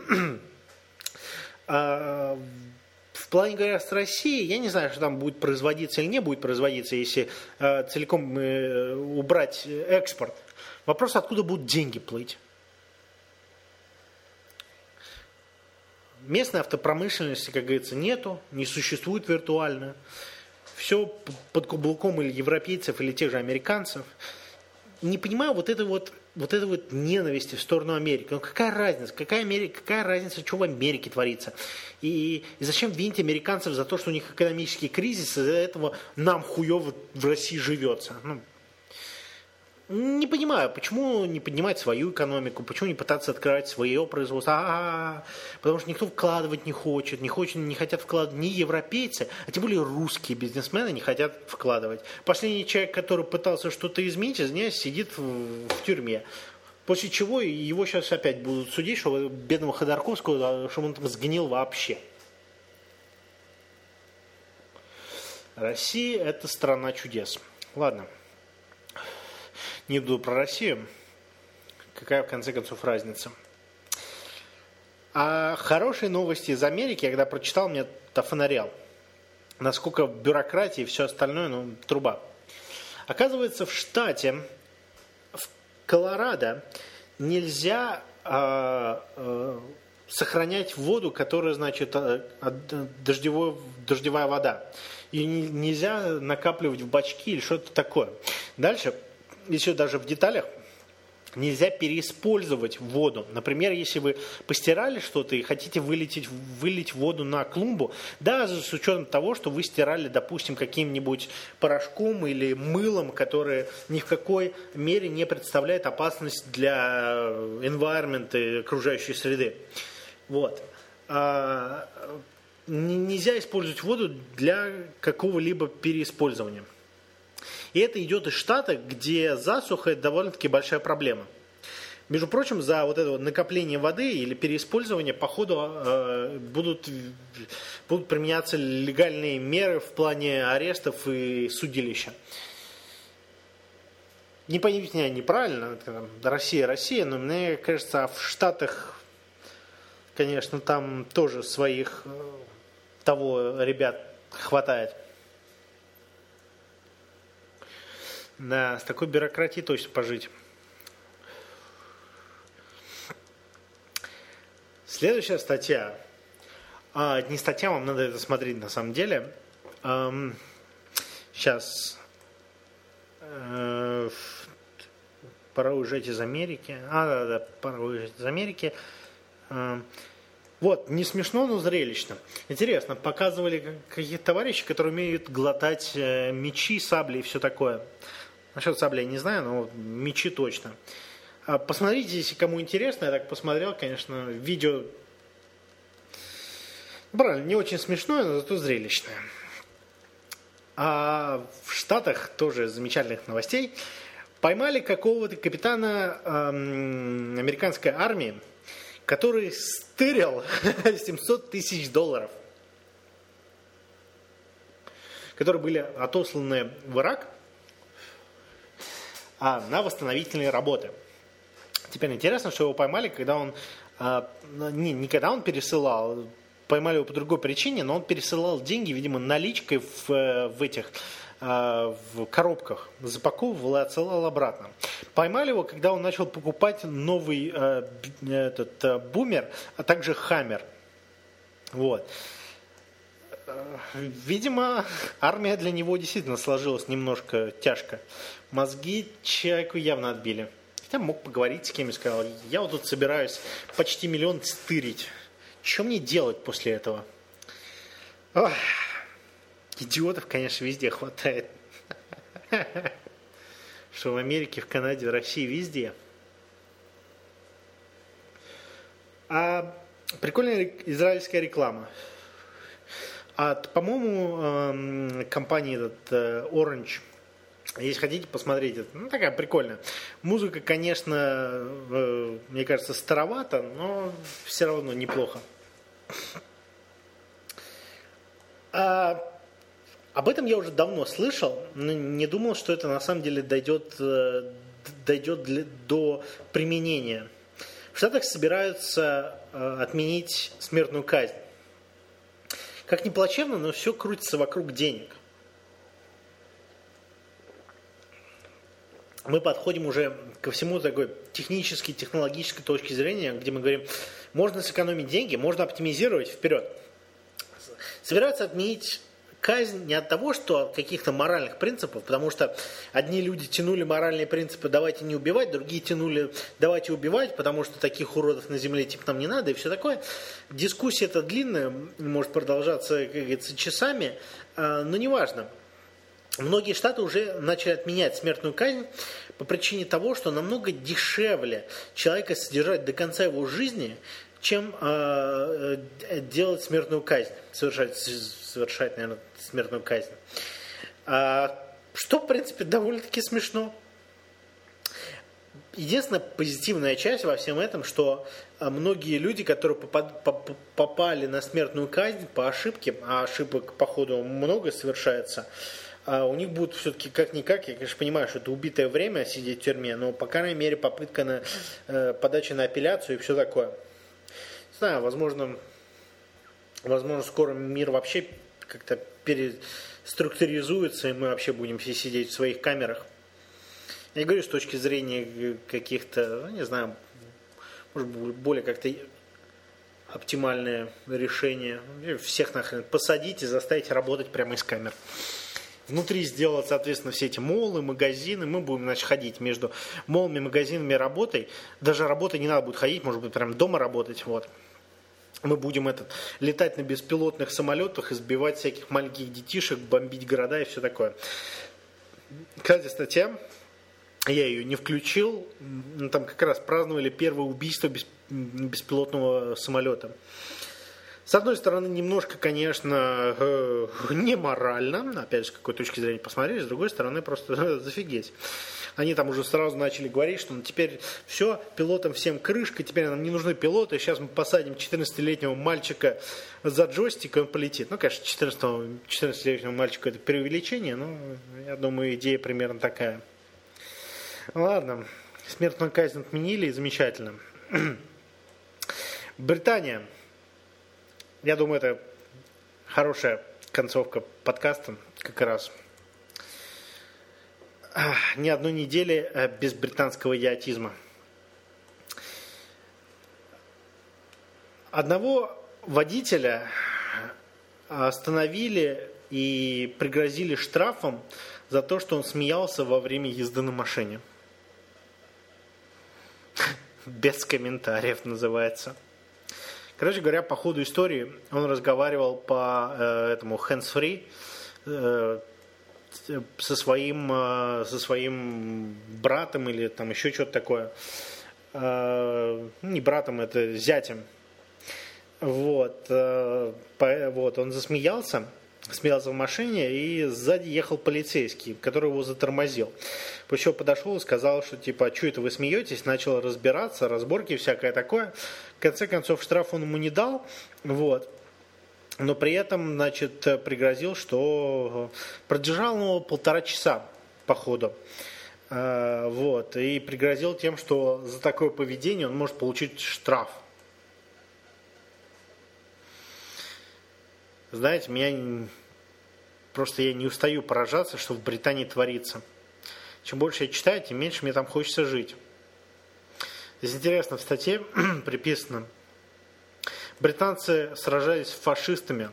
В плане, говоря, с Россией, я не знаю, что там будет производиться или не будет производиться, если целиком убрать экспорт. Вопрос, откуда будут деньги плыть. Местной автопромышленности, как говорится, нету, не существует виртуально. Все под каблуком или европейцев, или тех же американцев. Не понимаю вот это вот, вот это вот ненависти в сторону Америки. Ну какая разница? Какая, Америка, какая разница, что в Америке творится? И, и зачем винить американцев за то, что у них экономический кризис, из-за этого нам хуево в России живется? Ну, не понимаю, почему не поднимать свою экономику, почему не пытаться открывать свое производство. А-а-а, потому что никто вкладывать не хочет, не, хочет, не хотят вкладывать ни европейцы, а тем более русские бизнесмены не хотят вкладывать. Последний человек, который пытался что-то изменить, извиняюсь, сидит в, в тюрьме. После чего его сейчас опять будут судить, что бедного Ходорковского, чтобы он там сгнил вообще. Россия – это страна чудес. Ладно. Не буду про Россию. Какая, в конце концов, разница? А хорошие новости из Америки, я когда прочитал, меня офонарял. Насколько бюрократия и все остальное, ну, труба. Оказывается, в штате, в Колорадо, нельзя э, э, сохранять воду, которая, значит, дождевой, дождевая вода. Ее нельзя накапливать в бачки или что-то такое. Дальше, еще даже в деталях, нельзя переиспользовать воду. Например, если вы постирали что-то и хотите вылить, вылить воду на клумбу, даже с учетом того, что вы стирали, допустим, каким-нибудь порошком или мылом, которое ни в какой мере не представляет опасность для environment и окружающей среды. Вот. А, нельзя использовать воду для какого-либо переиспользования. И это идет из штата, где засуха – это довольно-таки большая проблема. Между прочим, за вот это вот накопление воды или переиспользование, по ходу э, будут, будут применяться легальные меры в плане арестов и судилища. Не поймите меня неправильно, Россия, Россия, но мне кажется, в Штатах, конечно, там тоже своих того ребят хватает. Да, с такой бюрократией точно пожить. Следующая статья. А, не статья, вам надо это смотреть на самом деле. Эм, сейчас. Э, пора уезжать из Америки. А, да, да, пора уезжать из Америки. Э, вот, не смешно, но зрелищно. Интересно, показывали каких-то товарищей, которые умеют глотать мечи, сабли и все такое. Насчет сабли я не знаю, но мечи точно. Посмотрите, если кому интересно, я так посмотрел, конечно, видео, правильно, не очень смешное, но зато зрелищное. А в Штатах тоже замечательных новостей. Поймали какого-то капитана эм, американской армии, который стырил семьсот тысяч долларов, которые были отосланы в Ирак а, на восстановительные работы. Теперь интересно, что его поймали, когда он, а, не, не когда он пересылал, поймали его по другой причине, но он пересылал деньги, видимо, наличкой в, в этих а, в коробках, запаковывал и отсылал обратно. Поймали его, когда он начал покупать новый а, этот, а, бумер, а также хаммер. Вот. Видимо, армия для него действительно сложилась немножко тяжко. Мозги человеку явно отбили. Хотя мог поговорить с кем и сказал, я вот тут собираюсь почти миллион стырить. Что мне делать после этого? Ох, идиотов, конечно, везде хватает. Что в Америке, в Канаде, в России, везде. А прикольная израильская реклама. От, по-моему, компании этот Orange. Если хотите посмотреть, это ну, такая прикольная. Музыка, конечно, мне кажется, старовата, но все равно неплохо. А, об этом я уже давно слышал, но не думал, что это на самом деле дойдет, дойдет для, до применения. В Штатах собираются отменить смертную казнь. Как ни плачевно, но все крутится вокруг денег. Мы подходим уже ко всему такой технической, технологической точки зрения, где мы говорим, можно сэкономить деньги, можно оптимизировать вперед. Собираются отменить казнь не от того, что от каких-то моральных принципов, потому что одни люди тянули моральные принципы «давайте не убивать», другие тянули «давайте убивать», потому что таких уродов на земле типа нам не надо и все такое. Дискуссия эта длинная, может продолжаться, как говорится, часами, но неважно. Многие штаты уже начали отменять смертную казнь по причине того, что намного дешевле человека содержать до конца его жизни, чем э, делать смертную казнь, совершать, совершать, наверное, смертную казнь. А, что, в принципе, довольно-таки смешно. Единственная позитивная часть во всем этом, что многие люди, которые попали на смертную казнь по ошибке, а ошибок, походу, много совершается, у них будет все-таки как-никак, я, конечно, понимаю, что это убитое время сидеть в тюрьме, но, по крайней мере, попытка на э, подачи на апелляцию и все такое. Не знаю, возможно, возможно, скоро мир вообще как-то переструктуризуется, и мы вообще будем все сидеть в своих камерах. Я говорю с точки зрения каких-то, ну, не знаю, может быть, более как-то оптимальное решение. Всех нахрен посадить и заставить работать прямо из камер. Внутри сделать, соответственно, все эти моллы, магазины. Мы будем, значит, ходить между моллами, магазинами и работой. Даже работой не надо будет ходить, может быть, прямо дома работать. Вот. Мы будем этот, летать на беспилотных самолетах, избивать всяких маленьких детишек, бомбить города и все такое. Кстати, статья, я ее не включил, там как раз праздновали первое убийство беспилотного самолета. С одной стороны, немножко, конечно, неморально, опять же, с какой точки зрения посмотреть, с другой стороны, просто зафигеть. Они там уже сразу начали говорить, что ну, теперь все, пилотам всем крышка, теперь нам не нужны пилоты, сейчас мы посадим четырнадцатилетнего мальчика за джойстик, и он полетит. Ну, конечно, четырнадцатилетнего мальчика это преувеличение, но я думаю, идея примерно такая. Ладно, смертную казнь отменили, замечательно. Британия. Я думаю, это хорошая концовка подкаста как раз. Ни одной недели без британского идиотизма. Одного водителя остановили и пригрозили штрафом за то, что он смеялся во время езды на машине. Без комментариев называется. Короче говоря, по ходу истории он разговаривал по э, этому hands-free э, со своим, э, со своим братом или там еще что-то такое. Э, не братом, это зятем. Вот, э, по, вот, он засмеялся, смеялся в машине, и сзади ехал полицейский, который его затормозил. После чего подошел и сказал, что типа, а что это вы смеетесь? Начал разбираться, разборки, всякое такое. В конце концов, штраф он ему не дал, вот. Но при этом, значит, пригрозил, что продержал его полтора часа по ходу. Вот. И пригрозил тем, что за такое поведение он может получить штраф. Знаете, меня просто я не устаю поражаться, что в Британии творится. Чем больше я читаю, тем меньше мне там хочется жить. Здесь интересно, в статье приписано: британцы сражались с фашистами,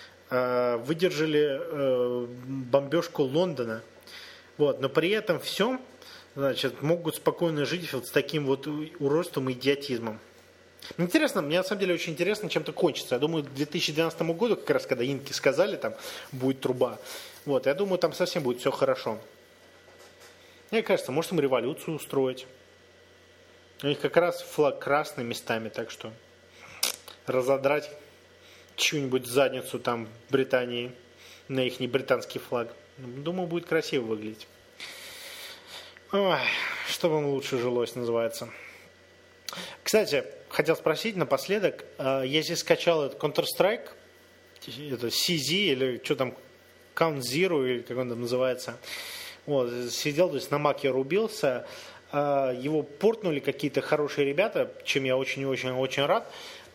выдержали бомбежку Лондона, вот, но при этом все, значит, могут спокойно жить вот с таким вот уродством и идиотизмом. Интересно, мне на самом деле очень интересно, чем это кончится. Я думаю, к две тысячи двенадцатому году, как раз когда инки сказали, там будет труба, вот, я думаю, там совсем будет все хорошо. Мне кажется, может им революцию устроить. У них как раз флаг красный местами, так что разодрать чью-нибудь задницу там в Британии на их не британский флаг. Думаю, будет красиво выглядеть. Ой, что вам лучше жилось, называется. Кстати, хотел спросить напоследок, я здесь скачал этот Counter-Strike, это си зет или что там, Count Zero, или как он там называется. Вот, сидел, то есть на маке рубился, его портнули какие-то хорошие ребята, чем я очень-очень-очень рад,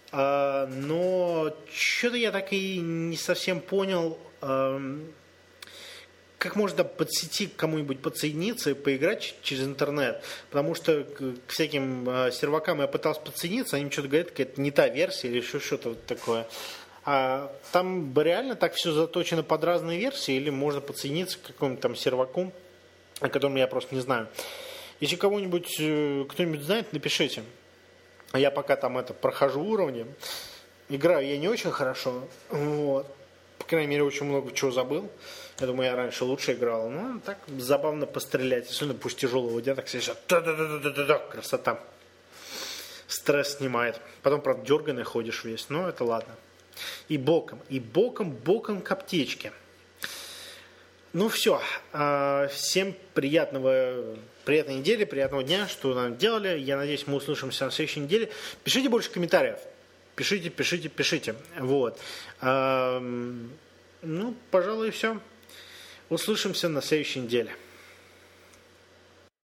но что-то я так и не совсем понял, как можно под сети к кому-нибудь подсоединиться и поиграть через интернет, потому что к всяким сервакам я пытался подсоединиться, они мне что-то говорят, какая-то не та версия или еще что-то вот такое. А там реально так все заточено под разные версии, или можно подсоединиться к какому-нибудь там серваку, о котором я просто не знаю. Если кого-нибудь, кто-нибудь знает, напишите. Я пока там это прохожу уровни. Играю я не очень хорошо. Вот. По крайней мере, очень много чего забыл. Я думаю, я раньше лучше играл. Ну, так забавно пострелять. Особенно пусть тяжелого дня, так сейчас. Красота. Стресс снимает. Потом, правда, дерганый ходишь весь. Но это ладно. И боком, и боком, боком к аптечке. Ну все. Всем приятного, приятной недели, приятного дня, что нам делали. Я надеюсь, мы услышимся на следующей неделе. Пишите больше комментариев. Пишите, пишите, пишите. Вот. Ну, пожалуй, все. Услышимся на следующей неделе.